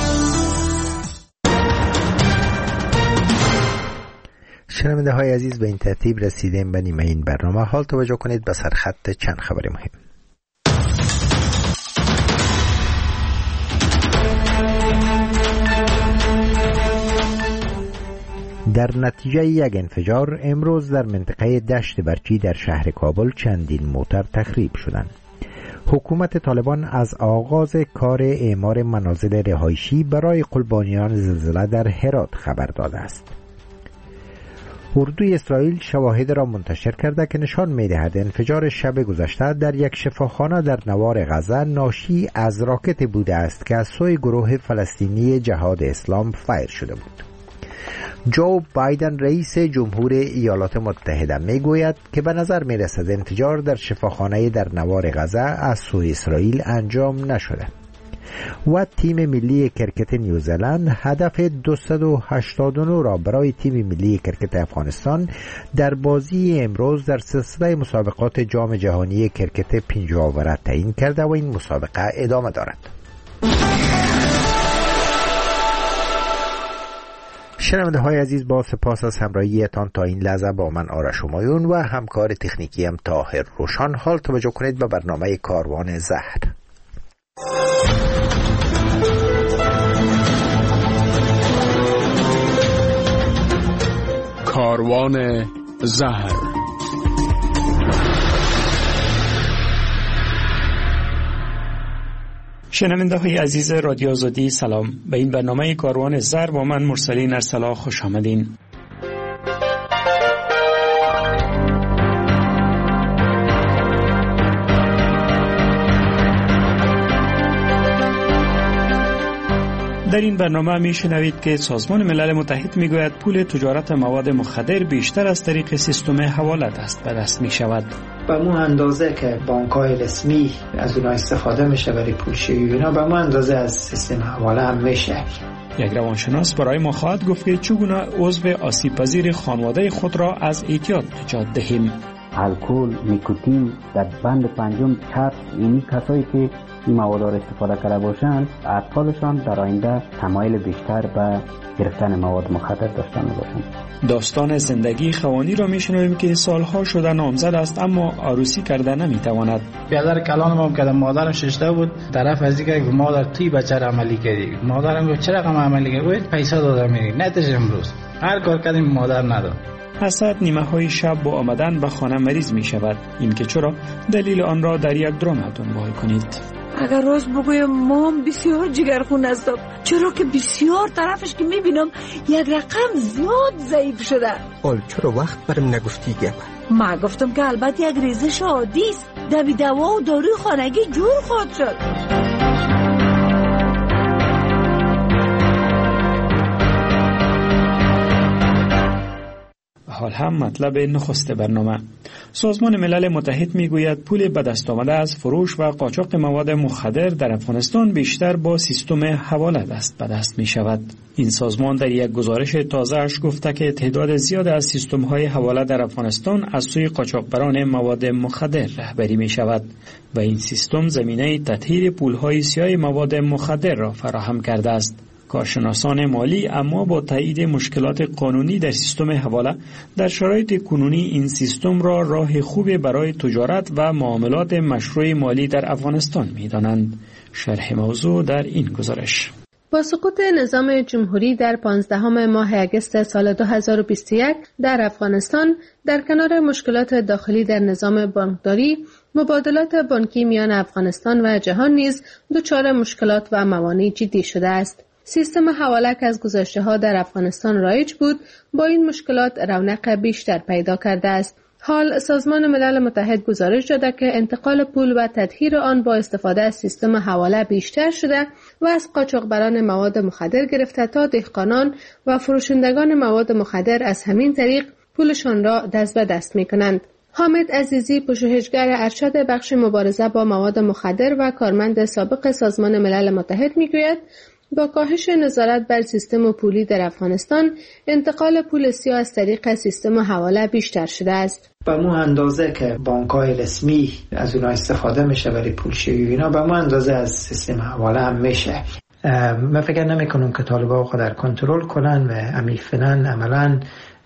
شنونده های عزیز، به این ترتیب رسیدیم به نیمه این برنامه. حال توجه کنید به سرخط چند خبر مهم. در نتیجه یک انفجار امروز در منطقه دشت برچی در شهر کابل چندین موتر تخریب شدند. حکومت طالبان از آغاز کار اعمار منازل رهایشی برای قربانیان زلزله در هرات خبر داده است. اردوی اسرائیل شواهد را منتشر کرده که نشان می‌دهد انفجار شب گذشته در یک شفاخانه در نوار غزه ناشی از راکت بوده است که از سوی گروه فلسطینی جهاد اسلام فایر شده بود. جو بایدن رئیس جمهور ایالات متحده میگوید که به نظر میرسد انفجار در شفاخانه در نوار غزه از سوی اسرائیل انجام نشده. و تیم ملی کرکت نیوزلند هدف دویست و هشتاد و نه را برای تیم ملی کرکت افغانستان در بازی امروز در سلسله مسابقات جام جهانی کرکت پنجاوره تعیین کرده و این مسابقه ادامه دارد. شنونده های عزیز، با سپاس از همراهیتان تا این لحظه با من آرش همایون و همکار تکنیکی هم طاهر روشان. حال توجه کنید به برنامه کاروان زهر. کاروان زهر. شنونده های عزیز رادیو آزادی سلام. به این برنامه کاروان زهر با من مرسلین ارسلا خوش آمدین. در این برنامه می شنوید که سازمان ملل متحد می گوید پول تجارت مواد مخدر بیشتر از طریق سیستم حواله دست به دست می شود. به مو اندازه که بانک‌های رسمی از اونها استفاده میشه برای پولشویی و اینا، به مو اندازه از سیستم حواله هم میشه. یک روانشناس برای ما خواهد گفت که چگونه عضو آسیب پذیر خانواده خود را از اعتیاد نجات دهیم. الکل، نیکوتین، در بند پنجم چرس، اینی کسایی که این مواد را استفاده کرده باشند اطفالشان در آینده تمایل بیشتر به گرفتن مواد مخدر داشتن باشند. داستان زندگی خوانی را میشنویم که سالها شده نامزد است اما عروسی کرده نمیتواند. بیادر کلان ما کردم، مادرم ششته بود، طرف از اینکه مادر توی بچه را عملی کردی، مادرم گفت چرا قم عملی کردی؟ گفت پیسه دادم میری، نتیجه امروز هر کار کردیم مادر نداد. حسد نیمه های شب با آمدن به خانه مریض می شود. این که چرا، دلیل آن را در یک درام دنبال کنید. اگر راست بگویم مام بسیار جگرخون هستم، چرا که بسیار طرفش که میبینم یک رقم زیاد ضعیف شده. اول چرا وقت برم نگفتی گپ؟ ما گفتم که البته یک ریزش عادی است، دوی دوا و داروی خانگی جور خواهد شد. حال هم مطلب نخست برنامه. سازمان ملل متحد میگوید پول به دست آمده از فروش و قاچاق مواد مخدر در افغانستان بیشتر با سیستم حواله دست به دست می شود. این سازمان در یک گزارش تازه‌اش گفته که تعداد زیاد از سیستم‌های حواله در افغانستان از سوی قاچاقبران مواد مخدر رهبری می شود و این سیستم زمینه تطهیر پول‌های سیاه مواد مخدر را فراهم کرده است. کارشناسان مالی اما با تایید مشکلات قانونی در سیستم حواله در شرایط کنونی این سیستم را راه خوبی برای تجارت و معاملات مشروع مالی در افغانستان می‌دانند. شرح موضوع در این گزارش. با سقوط نظام جمهوری در پانزدهم ماه اگست سال دو هزار و بیست و یک در افغانستان، در کنار مشکلات داخلی در نظام بانکداری، مبادلات بانکی میان افغانستان و جهان نیز دچار مشکلات و موانع جدی شده است. سیستم حواله که از گذشته‌ها در افغانستان رایج بود، با این مشکلات رونق بیشتر پیدا کرده است. حال سازمان ملل متحد گزارش داده که انتقال پول و تطهیر آن با استفاده از سیستم حواله بیشتر شده و از قاچاقبران مواد مخدر گرفته تا دهقانان و فروشندگان مواد مخدر از همین طریق پولشان را دست به دست می کنند. حامد عزیزی، پژوهشگر ارشد بخش مبارزه با مواد مخدر و کارمند سابق سازمان ملل متحد میگوید با کاهش نظارت بر سیستم پولی در افغانستان، انتقال پول سیاه از طریق سیستم حواله بیشتر شده است. به مو اندازه که بانک‌های رسمی از اونها استفاده میشه برای پولشویی و اینا، به مو اندازه از سیستم حواله هم میشه. من فکر نمیکنم که طالبان خود در کنترل کنن و عمیقاً عملاً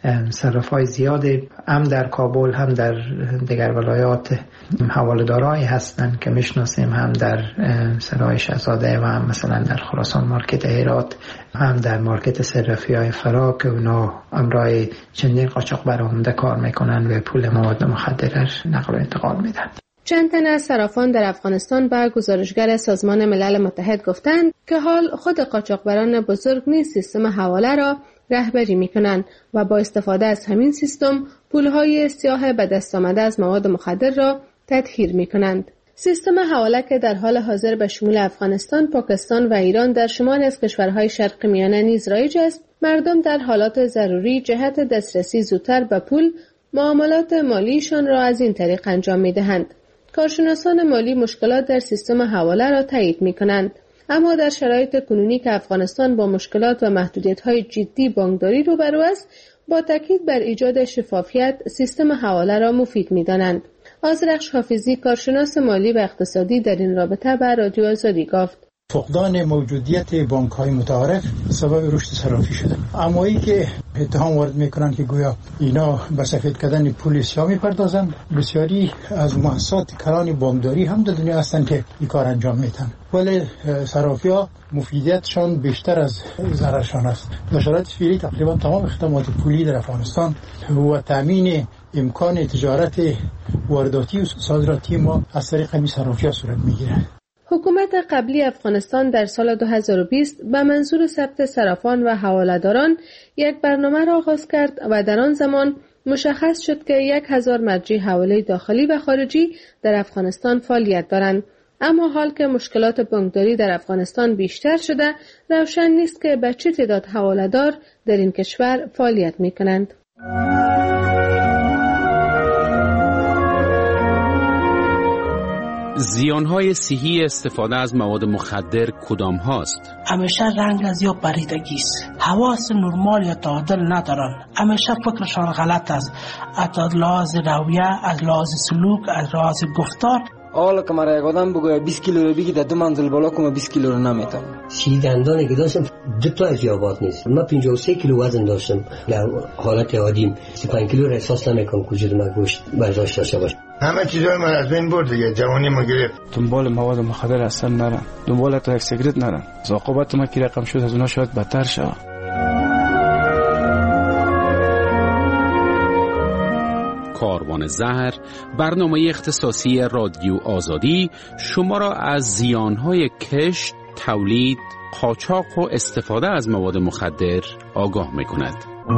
صرافای زیادی هم در کابل هم در دیگر ولایات حواله‌دارایی هستند که میشناسیم، هم در سرای شهزاده و هم مثلا در خراسان مارکت هرات، هم در مارکت صرافی‌های فرا که اونا امرای چندین قاچاقبر عمده کار میکنن و پول مواد مخدر نقل و انتقال میدن. چند تن از صرافان در افغانستان به گزارشگر سازمان ملل متحد گفتند که حال خود قاچاقبران بزرگ نیز سیستم حواله را رهبری میکنند و با استفاده از همین سیستم پولهای سیاه به دست آمده از مواد مخدر را تطهیر میکنند. سیستم حواله که در حال حاضر به شمول افغانستان، پاکستان و ایران در شمال از کشورهای شرق میانه نیز رایج است، مردم در حالات ضروری جهت دسترسی زودتر به پول معاملات مالیشان را از این طریق انجام میدهند. کارشناسان مالی مشکلات در سیستم حواله را تایید میکنند، اما در شرایط کنونی که افغانستان با مشکلات و محدودیت‌های جدی بانکداری روبرو است، با تاکید بر ایجاد شفافیت سیستم حواله را مفید می‌دانند. آذرخش حافظی، کارشناس مالی و اقتصادی، در این رابطه به رادیو آزادی گفت: فقدان موجودیت بانک‌های متعارف سبب رشد صرافی شده. اما ای که اتهام وارد میکنن که گویا اینا به سفید کردن پول سیاه میپردازن، بسیاری از مؤسسات کلان بانکداری هم در دنیا هستن که این کار انجام میدن، ولی صرافی‌ها مفیدیتشان بیشتر از ضررشان است. در شرایط فعلی تقریبا تمام خدمات پولی در افغانستان و تامین امکان تجارت وارداتی و صادراتی ما از طریق همین صرافی‌ها صورت میگیره. حکومت قبلی افغانستان در سال دو هزار و بیست به منظور ثبت صرافان و حواله‌داران یک برنامه را آغاز کرد و در آن زمان مشخص شد که یک هزار مرجع حواله داخلی و خارجی در افغانستان فعالیت دارند. اما حال که مشکلات بانکداری در افغانستان بیشتر شده، روشن نیست که به چه تعداد حواله‌دار در این کشور فعالیت می‌کنند. زیانهای صحی استفاده از مواد مخدر کدام هاست؟ همیشه رنگ از یا پریدگی است. حواس نرمال یا تعادل ندارن. همیشه فکرشان غلط است. از لحاظ رویه، از لحاظ سلوک، از لحاظ گفتار. حالا که مرا یک آدم بگوید بیست کیلو رو بگی در دو منزل بالا کنم بیست کیلو رو نمیتونم. سی دندانی که داشتم دو تا اضافات نیست. من پنجاه و سه کیلو وزن داشتم. در حالت عادیم سی و پنج کیلو را احساس نمیکنم که وجود من گوشت برداشت داشته باشه. همه چیزای من از بین برد دیگه، جوانی ما گرفت. دنبال مواد مخدر اصلا نرم، دنبال تا یک سیگرت نرم. عاقبت ما که رقم شد از اونها شاید بدتر شود. کاروان زهر، برنامه اختصاصی رادیو آزادی، شما را از زیانهای کشت، تولید، قاچاق و استفاده از مواد مخدر آگاه می‌کند.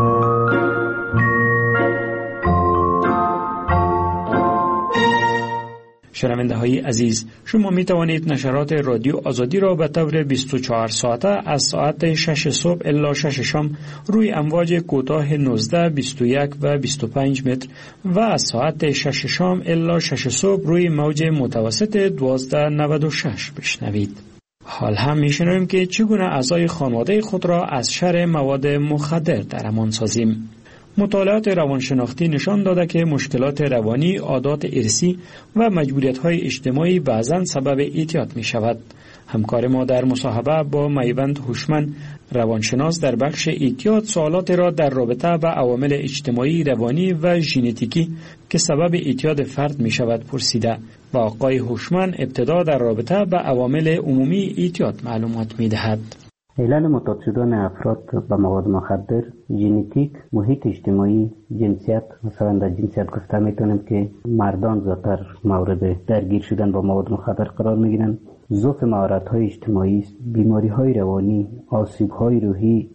شنونده های عزیز، شما می توانید نشرات رادیو آزادی را به طور بیست و چهار ساعته از ساعت شش صبح الی شش شام روی امواج کوتاه نوزده، بیست و یک و بیست و پنج متر و از ساعت شش شام الی شش صبح روی موج متوسط دوازده نود و شش بشنوید. حال هم می شنویم که چگونه اعضای خانواده خود را از شر مواد مخدر در امان سازیم. مطالعات روانشناختی نشان داده که مشکلات روانی، عادات ارثی و مجبوریت‌های اجتماعی بعضاً سبب اعتیاد می‌شود. همکار ما در مصاحبه با میوند هوشمند، روانشناس در بخش اعتیاد، سوالات را در رابطه با عوامل اجتماعی، روانی و ژنتیکی که سبب اعتیاد فرد می‌شود پرسیده و آقای هوشمند ابتدا در رابطه با عوامل عمومی اعتیاد معلومات می‌دهد. علل معتاد شدن افراد به مواد مخدر، ژنتیک، محیط اجتماعی، جنسیت. مثلا در جنسیت گفته میتونیم که مردان زیادتر مورد درگیر شدن با مواد مخدر قرار میگیرن. ضعف مهارت‌های اجتماعی، بیماری‌های روانی، آسیب‌های روحی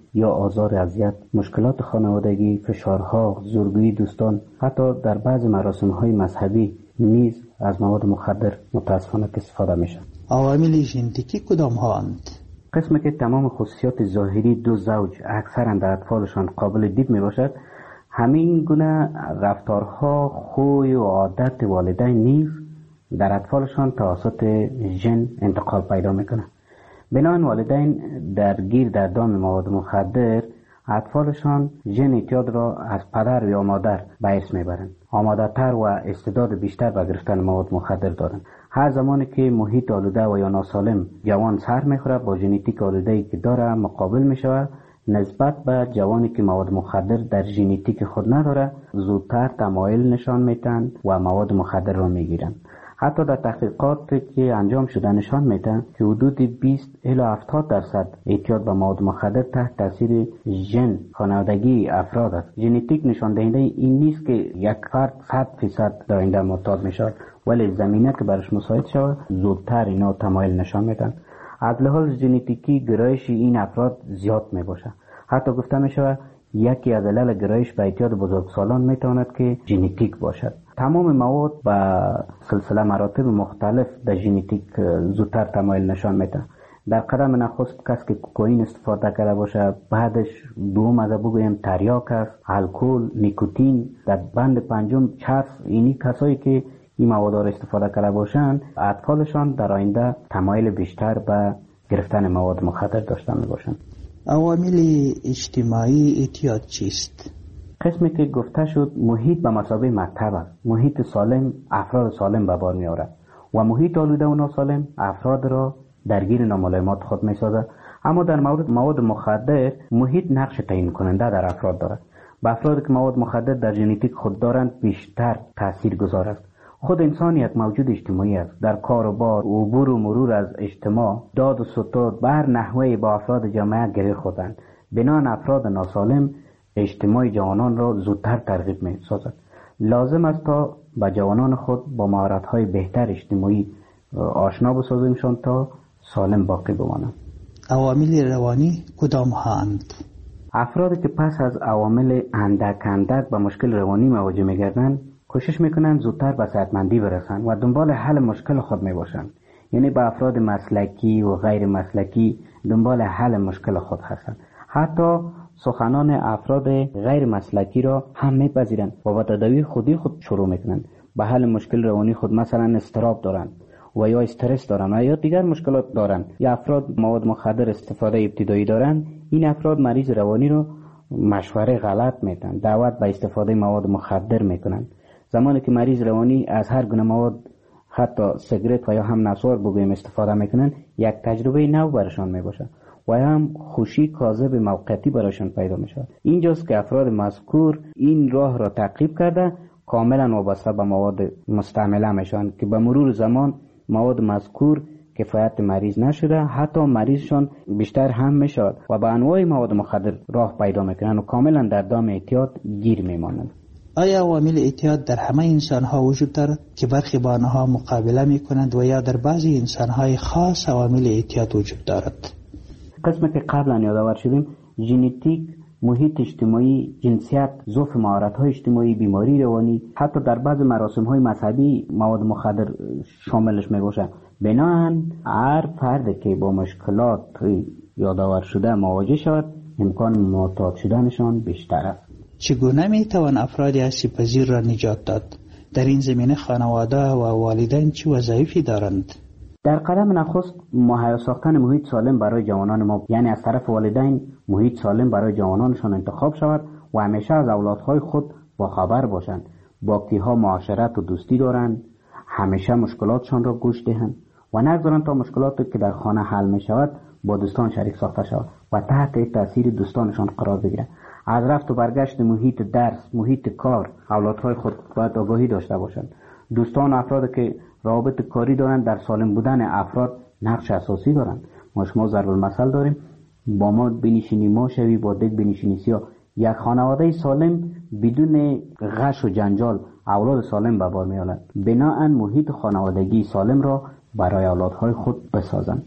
یا آزار اذیت، مشکلات خانوادگی، فشارها، زورگویی دوستان، حتی در بعض مراسم‌های مذهبی نیز از مواد مخدر متاسفانه استفاده میشه. عوامل ژنتیکی کدام هاند؟ قسمی که تمام خصوصیات ظاهری دو زوج اکثرا در اطفالشان قابل دید می باشد، همین گونه رفتارها، خوی و عادت والدین نیز در اطفالشان توسط ژن انتقال پیدا میکنه. بنابراین والدین درگیر در دام مواد مخدر اطفالشان ژن اعتیاد را از پدر یا مادر به ارث میبرند. آماده تر و استعداد بیشتر به گرفتن مواد مخدر دارند. هر زمانی که محیط آلوده و یا ناسالم جوان سر میخوره، با ژنتیک آلوده‌ای که داره مقابل میشوه، نسبت به جوانی که مواد مخدر در ژنتیک خود نداره زودتر تمایل نشان میدن و مواد مخدر را میگیرن. حتی در تحقیقات که انجام شده نشان میدن که حدود بیست الی هفتاد درصد اعتیاد به مواد مخدر تحت تاثیر ژن خانوادگی افراد است. ژنتیک نشان دهنده این نیست که یک فرد صد فیصد در آینده معتاد میشه، ولی زمینه که برش مساعد شود زودتر اینا تمایل نشان میدن. از لحاظ ژنتیکی گرایش این افراد زیاد می باشه. حتی گفته می شود یکی از علل گرایش به اعتیاد بزرگسالان می تواند که ژنتیک باشد. تمام مواد به سلسله مراتب مختلف در ژنتیک زودتر تمایل نشان میده. در قدم نخست کسی که کوکائین استفاده کرده باشه، بعدش دوم از بگویم تریاک است، الکل، نیکوتین، در بند پنجم چرس. اینی کسایی که این مواد را استفاده کرده باشند اطفالشان در آینده تمایل بیشتر به گرفتن مواد مخدر داشته می باشند. عوامل اجتماعی اعتیاد چیست؟ قسمی که گفته شد محیط به مثابه مکتب است. محیط سالم افراد سالم به بار می آورد و محیط آلوده و ناسالم افراد را درگیر ناملایمات خود می سازد. اما در مورد مواد مخدر محیط نقش تعیین کننده در افراد دارد. به افرادی که مواد مخدر در ژنتیک خود دارند بیشتر تأثیر گذار است. خود انسان یک موجود اجتماعی است. در کار و بار، عبور و مرور از اجتماع، داد و ستد بر نحوه با افراد جامعه گره خودند. بنان افراد ناسالم اجتماع جوانان را زودتر ترغیب می سازد. لازم است تا با جوانان خود با مهارت‌های بهتر اجتماعی آشنا بسازیمشان تا سالم باقی بمانند. عوامل روانی کدام هاند؟ افرادی که پس از عوامل اندک اندک با مشکل روانی مواجه می‌گردند کوشش میکنن زودتر به صحتمندی برسن و دنبال حل مشکل خود میباشن. یعنی با افراد مسلکی و غیر مسلکی دنبال حل مشکل خود هستن. حتی سخنان افراد غیر مسلکی را هم میپذیرن و با تداوی خودی خود شروع میکنن. به حل مشکل روانی خود مثلا اضطراب دارن و یا استرس دارن و یا دیگر مشکلات دارن، یا افراد مواد مخدر استفاده ابتدایی دارن، این افراد مریض روانی رو مشوره غلط میدن، دعوت به استفاده مواد مخدر میکنن. زمانی که مریض روانی از هر گونه مواد حتی سیگرت و یا هم نسوار بگویم استفاده میکنن، یک تجربه نو برشان میباشه و هم خوشی کاذب موقتی برایشان پیدا میشه. اینجاست که افراد مذکور این راه را تعقیب کرده کاملا وابسته به مواد مستعمله میشن که به مرور زمان مواد مذکور کفایت مریض نشده، حتی مریضشان بیشتر هم میشد و به انواع مواد مخدر راه پیدا میکنن و کاملا در دام اعتیاد گیر میمانند. آیا عوامل اعتیاد در همه انسان‌ها وجود دارد که برخی با آنها مقابله می‌کنند و یا در بعضی انسان‌های خاص عوامل اعتیاد وجود دارد؟ قسمی که قبلا یادآور شدیم، ژنتیک، محیط اجتماعی، جنسیت، ضعف مهارت‌های اجتماعی، بیماری روانی، حتی در بعض مراسم‌های مذهبی مواد مخدر شاملش می‌باشه. بنابراین هر فرد که با مشکلات یادآور شده مواجه شود، امکان معتاد شدنشان بیشتر است. چگونه میتوان افرادی آسیب‌پذیر را نجات داد؟ در این زمینه خانواده و والدین چه وظایفی دارند؟ در قدم نخست مهیا ساختن محیط سالم برای جوانان ما، یعنی از طرف والدین محیط سالم برای جوانانشان انتخاب شود و همیشه از اولادهای خود با خبر باشند، با کیها معاشرت و دوستی دارند، همیشه مشکلاتشان را گوش دهند و نگذارند تا مشکلاتی که در خانه حل می شود با دوستان شریک ساخته شود و تحت تاثیر دوستانشان قرار بگیرند. از رفت و برگشت محیط درس، محیط کار اولادهای خود باید آگاهی داشته باشند. دوستان و افرادی که روابط کاری دارند در سالم بودن افراد نقش اساسی دارند. ما شما ضرب المثل داریم، با ما بنشینی ما شوی با دک بنشینی سیا. یک خانواده سالم بدون غش و جنجال اولاد سالم به بار میآورد. بناهن محیط خانوادگی سالم را برای اولادهای خود بسازند.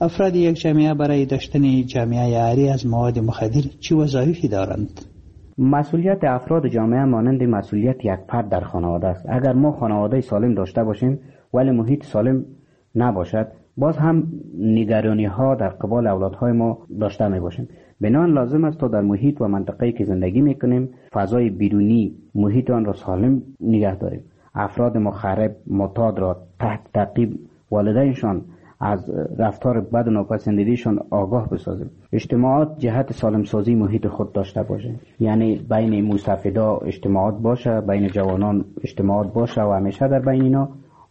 افراد یک جامعه برای داشتن جامعه عاری از مواد مخدر چه وظایفی دارند؟ مسئولیت افراد جامعه مانند مسئولیت یک فرد در خانواده است. اگر ما خانواده سالم داشته باشیم ولی محیط سالم نباشد، باز هم نگرانی ها در قبال اولادهای ما داشته می باشیم. بنابراین لازم است تا در محیط و منطقه‌ای که زندگی میکنیم فضای بیرونی محیط آن را سالم نگه داریم. افراد مخرب معتاد را تحت تعقیب والدینشان از رفتار بد و ناپسندیدشان آگاه بسازیم. اجتماعات جهت سالم سازی محیط خود داشته باشه، یعنی بین مستفیدا اجتماعات باشه، بین جوانان اجتماعات باشه و همیشه در بین اینا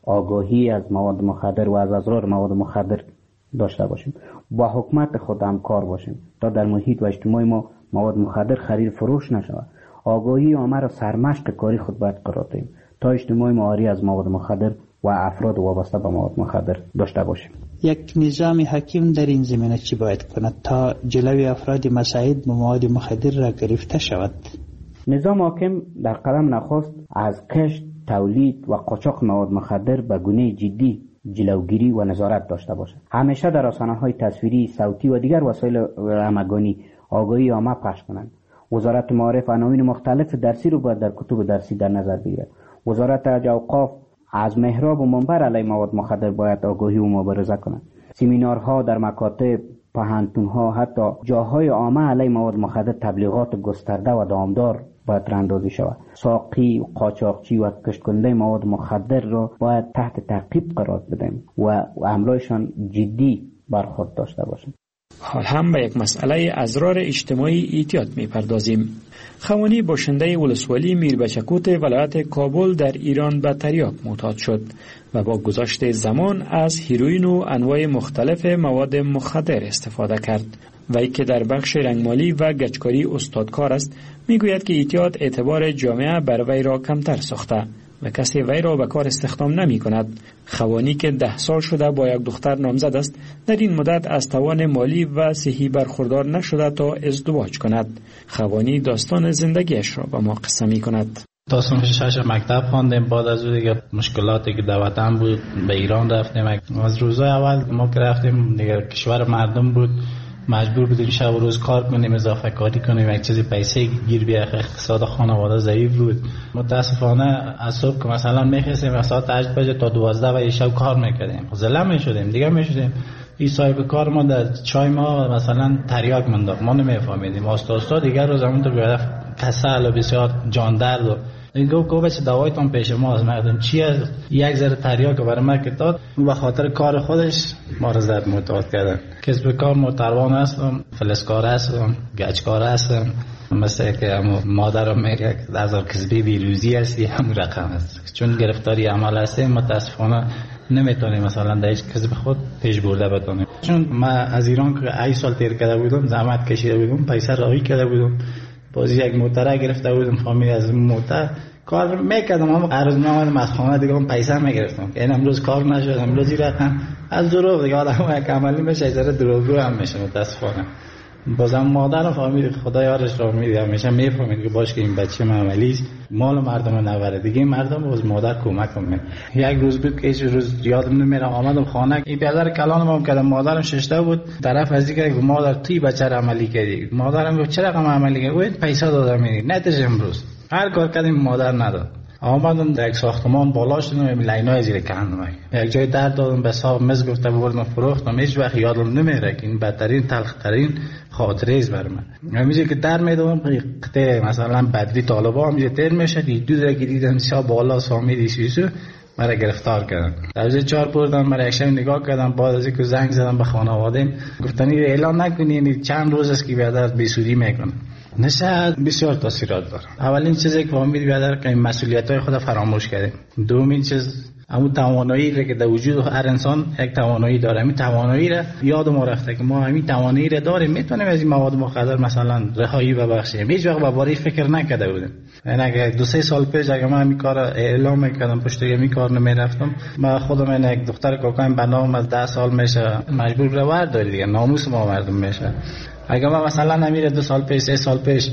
آگاهی از مواد مخدر و از اضرار مواد مخدر داشته باشیم. با حکومت خود همکار باشیم تا در محیط و اجتماع ما مواد مخدر خرید فروش نشود. آگاهی عامه را سرمشق کاری خود باید قرار دهیم تا اجتماع ما آری از مواد مخدر و افراد وابسته به مواد مخدر داشته باشیم. یک نظام حکیم در این زمینه چی باید کند تا جلوی افراد مساعد به مواد مخدر را گرفته شود؟ نظام حاکم در قدم نخست از کشت، تولید و قاچاق مواد مخدر به گونه جدی جلوگیری و نظارت داشته باشد. همیشه در رسانه‌های تصویری، صوتی و دیگر وسایل همگانی آگاهی عامه پخش کنند. وزارت معارف عناوین مختلف درسی رو باید در کتب درسی در نظر بگیرد. وزارت اوقاف از محراب و منبر علیه مواد مخدر باید آگاهی و مبارزه کنند. سمینارها در مکاتب، پوهنتون‌ها، حتی جاهای عامه علیه مواد مخدر تبلیغات گسترده و دامدار باید راندازی شود. ساقی، قاچاقچی و کشت کننده مواد مخدر را باید تحت تعقیب قرار بدهیم و امرایشان جدی برخورد داشته باشیم. حال هم به یک مسئله اضرار اجتماعی احتیاط می‌پردازیم. خوانی باشنده ولسوالی میربچکوت ولایت کابل در ایران به تریاک معتاد شد و با گذشت زمان از هیروئین و انواع مختلف مواد مخدر استفاده کرد. وی که در بخش رنگمالی و گچکاری استادکار است، میگوید که احتیاط اعتبار جامعه بر وی را کمتر ساخته و کسی وی را به کار استخدام نمی کند. خوانی که ده سال شده با یک دختر نامزد است، در این مدت از توان مالی و صحی برخوردار نشده تا ازدواج کند. خوانی داستان زندگیش را با ما قصه می کند. تا صنف شش مکتب خواندیم، بعد از اون دیگه مشکلاتی که در وطن بود به ایران رفتیم. از روزای اول ما که رفتیم دیگه کشور مردم بود، مجبور بودیم شب و روز کار کنیم، اضافه کاری کنیم، یک چیزی پیسه گیر بیاد. اقتصاد خانواده ضعیف بود. متاسفانه از صبح که مثلا میخواستیم از ساعت هشت بجه تا دوازده بجه شب کار میکردیم، ظلم میشدیم دیگه میشدیم. این صاحب کار ما در چای ما مثلا تریاک منداخت، ما نمیفهمیدیم. استاد دیگر روز همون تو بیاد کسل و بسیار جان درد و گفت گفت بچه دوایتون پیش ما از مردم چیه؟ یک ذره تریاک برای ما که داد. به خاطر کار خودش ما را زد معتاد کردن. کسب کار متروان هستم، فلسکار هستم، گچکار هستم. مثل که مادرم میگه از کسبی بیروزی هستی، همون رقم هست. چون گرفتاری عمل هستیم متاسفانه نمیتونیم مثلا در هیچ کسب خود پیش برده بتونیم. چون ما از ایران که ای سال تیر کرده بودم، زحمت کشیده بودم، پیسه راهی کرده بودم، بازی یک موتر گرفته بودم، فامیل از موتر کار میکردم. اما هر روز میامدم از خانه دیگه هم پیسه میگرفتم. این امروز کار نشد، امروز رقم از دروغ دیگه آدم یک عملی میشه، از دروغ رو هم میشه متاسفانه. بازم مادر و فامیل خدا یارش رو میده، همیشه میفهمید که باش که این بچه معمولی است، مال مردم نبره دیگه. مردم باز مادر کمک کنه. یک روز بود که هیچ روز یادم نمیره، آمدم خانه، این برادر کلانم کردم، مادرم ششته بود طرف از دیگه گفت مادر توی بچه رو عملی کردی. مادرم گفت چرا رقم عملی کردی؟ گفت پیسه دادم میدی. نتیجه امروز هر کار کردیم مادر نداد. آمدم در یک ساختمان بالا شدم، لینای زیر کندم، یک جای درد دادم به صاحب مز گفته بردم فروختم. هیچ وقت یادم نمیره که این بدترین تلخترین خاطره است برای من. همیشه که در میدم قطعه مثلا بدری طالبا همیشه تیر میشه، دو دیگه دیدم سیا بالا سامی دیسیسو مرا گرفتار کردن. در روز چهار بردم، مرا یک شب نگاه کردم، بعد از اینکه زنگ زدم به خانواده‌ام گفتن اعلان نکنین چند روز است که بیادر بیسودی میکنه. نشه بسیار تاثیرات داره. اولین چیزی که فهمید بیادر که مسئولیت‌های خود فراموش کرده. دومین چیز همون توانایی که در وجود هر انسان یک توانایی داره. همین توانایی را یاد ما رفته که ما همین توانایی را داریم، میتونیم از این مواد مخدر مثلا رهایی ببخشیم. هیچ وقت به باره فکر نکرده بودم. یعنی اگه دو سه سال پیش اگه من همین کار اعلام میکردم پشت همین کار نمیرفتم، من خودم من یک دختر کاکایم به نام از ده سال میشه مجبور به ورد داری دیگه، ناموس ما مردم میشه. اگه من مثلا نمیره دو سال پیش سه سال پیش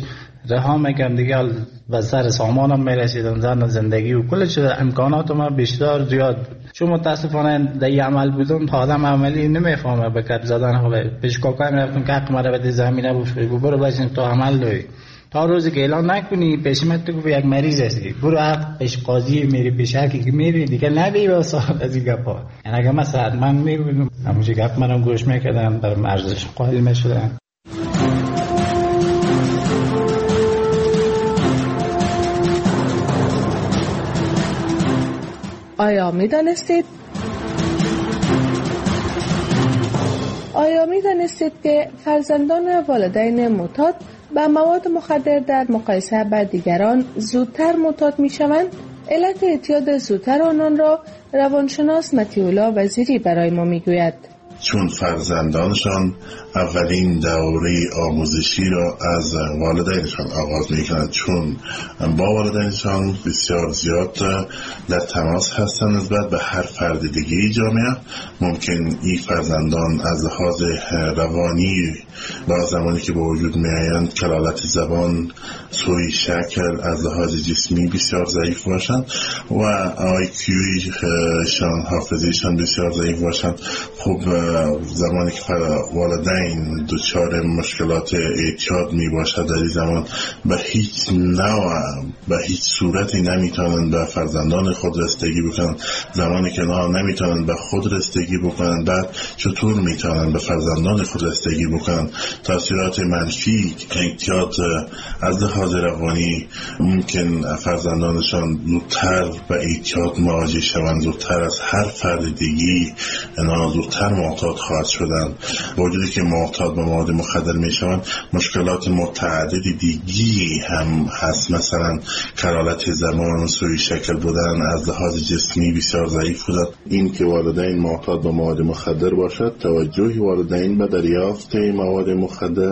رها میکنم دیگه به سر سامانم میرسیدم، زن زندگی و کل چیز امکانات ما بیشتر زیاد. چون متاسفانه در عمل بودم تا آدم عملی نمیفهمه به کپ زدن. حالا پیش کاکا میرفتم که حق مرا بده زمینه بوشوی برو بشین تو عمل دوی تا روزی که اعلان نکنی پیشمت تو یک مریض هستی برو حق پیش قاضی میری پیش هرکی که میری دیگه نبی و صاحب از این گپا. یعنی اگه مثلا من میبینم همونجا گپ منم گوش میکردم در ارزش قائل میشدم. آیا می دانستید؟ آیا می دانستید که فرزندان والدین معتاد به مواد مخدر در مقایسه با دیگران زودتر معتاد می شوند؟ علت اعتیاد زودتر آنان را روانشناس مطیع وزیری برای ما می گوید. چون فرزندانشان اولین دوره آموزشی را از والدینشان آغاز می‌کنند، چون با والدینشان بسیار زیاد در تماس هستند نسبت به هر فرد دیگری جامعه. ممکن این فرزندان از لحاظ روانی با زمانی که به وجود می‌آیند کلالت زبان، سوی شکل، از لحاظ جسمی بسیار ضعیف باشند و آی کیوی شان حافظه‌شان بسیار ضعیف باشند. خب زمانی که والدین دچار مشکلات اعتیاد می باشد در این زمان به هیچ نوع به هیچ صورتی نمیتونن به فرزندان خود رسیدگی بکنن. زمانی که نه نمیتونن به خود رسیدگی بکنن، بعد چطور میتونن به فرزندان خود رسیدگی بکنن؟ تاثیرات منفی اعتیاد از لحاظ روانی ممکن فرزندانشان زودتر به اعتیاد مواجه شوند، زودتر از هر فرد دیگی اینا زودتر معتاد خواهد شدن. با وجودی که معتاد به مواد مخدر می شوند، مشکلات متعددی دیگی هم هست، مثلا کلالت زمان، سوی شکل بودن، از لحاظ جسمی بسیار ضعیف بودن. این که والدین معتاد به مواد مخدر باشد، توجه والدین به دریافت مواد مخدر،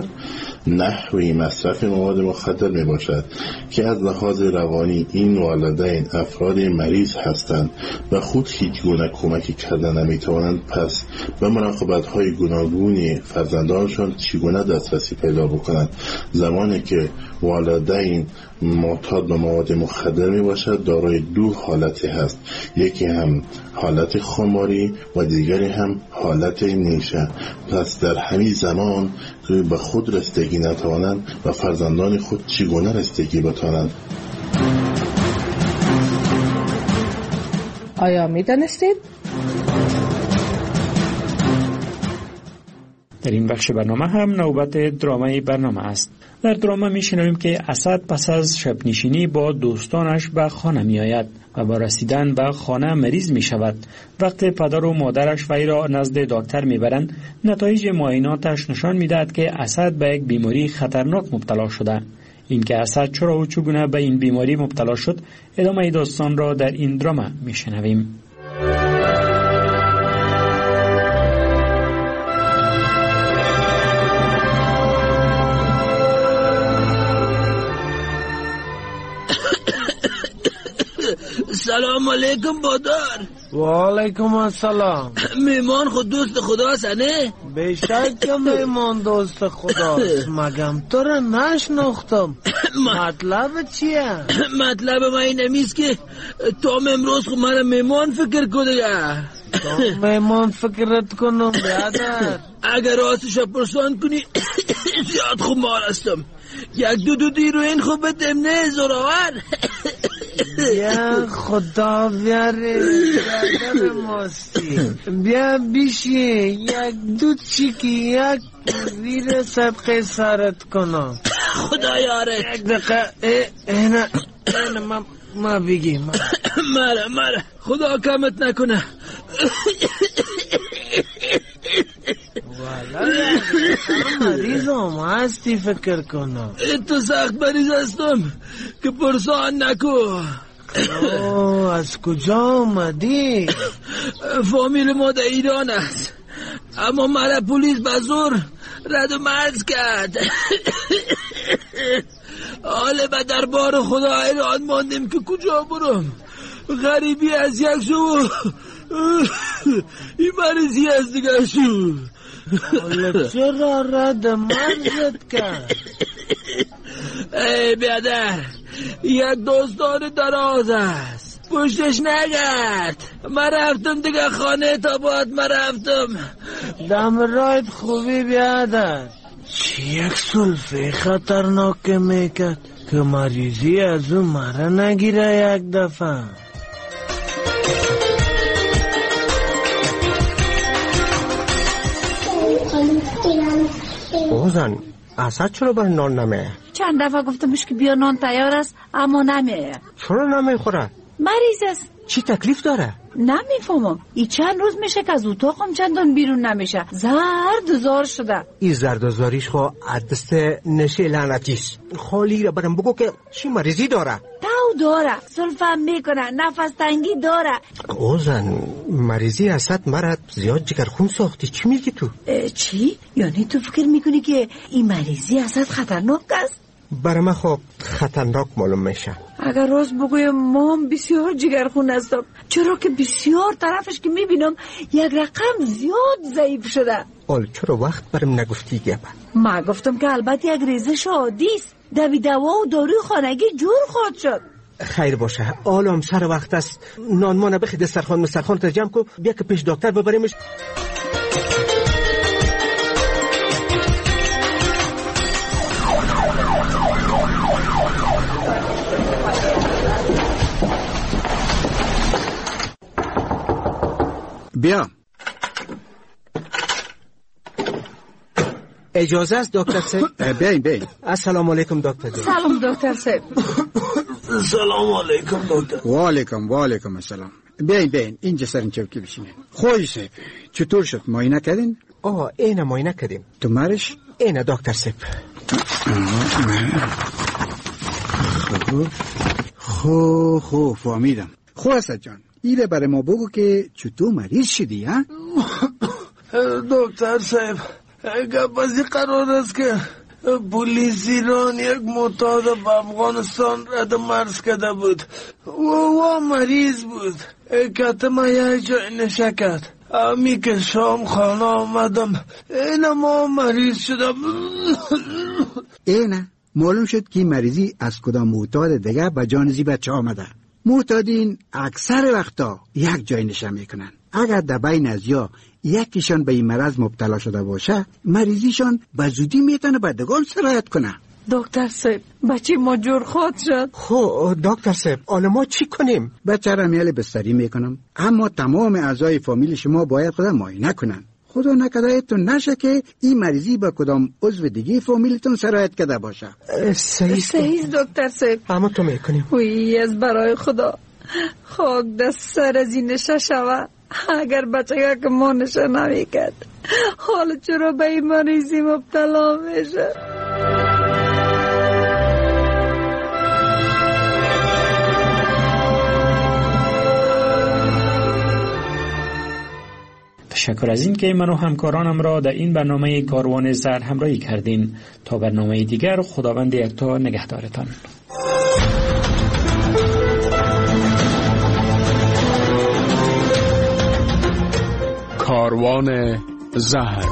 نحوی مصرف مواد مخدر می باشد که از لحاظ روانی این والدین افراد مریض هستند و خود هیچ گونه کمکی کردن نمی توانند، پس به مراقبت های گوناگون فرزندانشان چگونه دسترسی پیدا بکنند. زمانی که والدین معتاد به مواد مخدر می باشد، دارای دو حالتی هست، یکی هم حالت خماری و دیگری هم حالت نیشه. پس در همین زمان که به خود رسیدگی نتوانند و فرزندان خود چگونه رسیدگی بتوانند. آیا می دانستید؟ در این بخش برنامه هم نوبت درامای برنامه است. در درامه می شنویم که اسد پس از شب نشینی با دوستانش به خانه می آید و با رسیدن به خانه مریض می شود. وقتی پدر و مادرش وی را نزد دکتر می برند، نتایج معایناتش نشان می دهد که اسد به یک بیماری خطرناک مبتلا شده. این که اسد چرا و چگونه به این بیماری مبتلا شد، ادامه داستان را در این درامه می شنویم. سلام علیکم بادار. و علیکم السلام. میمان خود دوست خداست نه؟ بیشتر که میمان دوست خداست. مگم تو را نشناختم. مطلب چیه؟ مطلب ما این نمیست که تو امروز خود من میمان فکر کنه یا تو میمان فکرت کنم بیادر. اگر راستش پرسان کنی زیاد خوب مال هستم. یک دو دو دیرو این خوب بدم نه زراور. بیا خدا بیاره بیادر ماستی. بیا بیشی یک دو چیکی یک زیر صدقه سرت کنم. خدا یاره. یک دقیقه اینا اینا ما ما بگیم مره مره خدا کمت نکنه. والا مریض هم هستی فکر کنم. تو سخت مریض هستم که پرسان نکو. اوه از کجا آمدی؟ فامیل ما در ایران است، اما مرا پلیس به زور رد و مرز کرد. حالا به دربار خدا ایران ماندیم که کجا برم. غریبی از یک شو این مریضی از دیگر شو. حالا چرا رد مرزت کرد؟ ای بیادر، یک دوستان دراز است، پشتش نگرد. من رفتم دیگه خانه تا باید من رفتم. دم رایت خوبی بیادر. چی یک سلفه خطرناک میکرد که مریضی از اون مره نگیره یک دفعه. اوزن اسد چرا بر نان نمیه؟ چند دفعه گفتمش که بیا نان تیار است اما نمیه. چرا نمیخوره؟ مریض است. چی تکلیف داره؟ نمیفهمم. این چند روز میشه که از اتاقم چندان بیرون نمیشه. زرد زار شده. این زرد زاریش خو عدست نشه لعنتیست. خالی را برم بگو که چی مریضی داره؟ تاو داره، سلفم میکنه، نفس تنگی داره. اوزن مریضی اسد مرد زیاد جگر خون ساختی. چی میگی تو؟ چی؟ یعنی تو فکر میکنی که این مریضی اسد خطرناک است؟ برای من خب خطرناک معلوم میشه. اگر راست بگویم ما هم بسیار جگرخون هستم، چرا که بسیار طرفش که میبینم یک رقم زیاد ضعیف شده. اول چرا وقت برم نگفتی گپه؟ ما گفتم که البته یک ریزش عادی است، دوی دوا و داروی خانگی جور خواهد شد. خیر باشه، آلام سر وقت است. نان مانه بخی دسترخوان مسترخوان تا جمع کو، بیا که پیش دکتر ببریمش. بیا. اجازه است دکتر صاحب؟ بیاین بیاین. السلام علیکم دکتر. سلام دکتر صاحب. سلام علیکم دکتر. و علیکم و علیکم السلام. بیاین بیاین اینجا سر این چوکی بشینین. خوش صاحب، چطور شد؟ معاینه کردین؟ آه اینه معاینه کردیم. تو مرش؟ اینه دکتر صاحب. خب خب خب فهمیدم. خب اسد جان، ایره برای ما بگو که چطور مریض شدی ها؟ دکتر صاحب، گپ از این قرار است که پلیس ایران یک معتاد به افغانستان رد مرز کرده بود و و مریض بود. کتم یک جای نشه کرد. امی که شام خانه آمدم اینه ما مریض شدم. اینه معلوم شد که مریضی از کدام معتاد دیگه به جان زی بچه آمده. معتادین اکثر وقتا یک جای نشه میکنن. اگر در بین از یا یکیشان به این مرض مبتلا شده باشه، مریضیشان به زودی میتونه به دگان سرایت کنه. دکتر صاحب، بچه ما جور خود شد. خب دکتر صاحب، حالا ما چی کنیم؟ بچه را میل بستری میکنم، اما تمام اعضای فامیل شما باید خود معاینه کنن. خدا نکرده تو نشه که این مریضی با کدام عضو دیگه فامیلتون سرایت کرده باشه. صحیح دکتر صاحب. اما تو میکنیم. وی از برای خدا خاک دست سر از این نشه شوه. اگر بچه که ما نشه نمی کرد، حالا چرا به این مریضی مبتلا میشه؟ تشکر از این که من و همکارانم را در این برنامه کاروان زهر همراهی کردین. تا برنامه دیگر، خداوند یکتا نگهدارتان. کاروان زهر.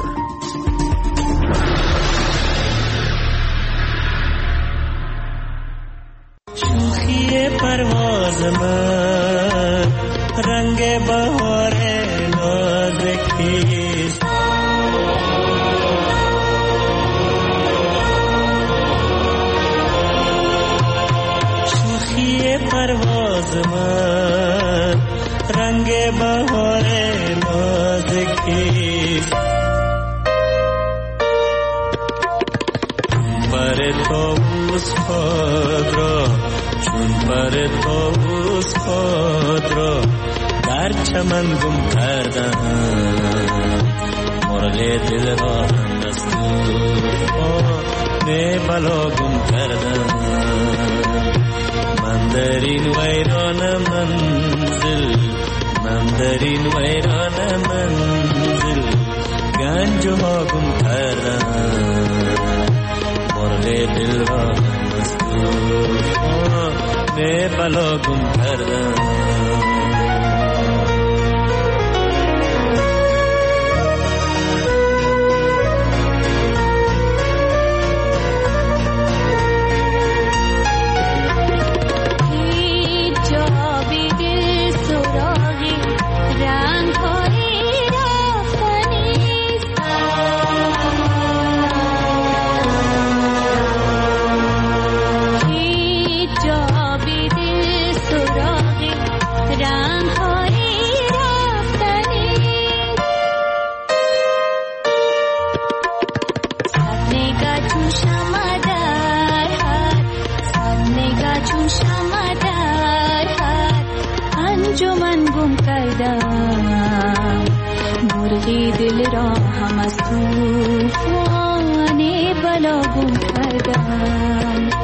شوخی پرواز من رنگ بهار نازکیست، شوخی پرواز من رنگ بهار نازکیست. پر طاووس خود را چون پر طاووس خود را در چمن گم کردم، مرغ دل را هم دستور بلا گم کردم. من در این ویران منزل، من در این ویران منزل گنج ها گم کردم، مرغ دل را هم دستور بلا گم کردم. کردم، مرغی دل را هم از طوفان بلا گم کردم.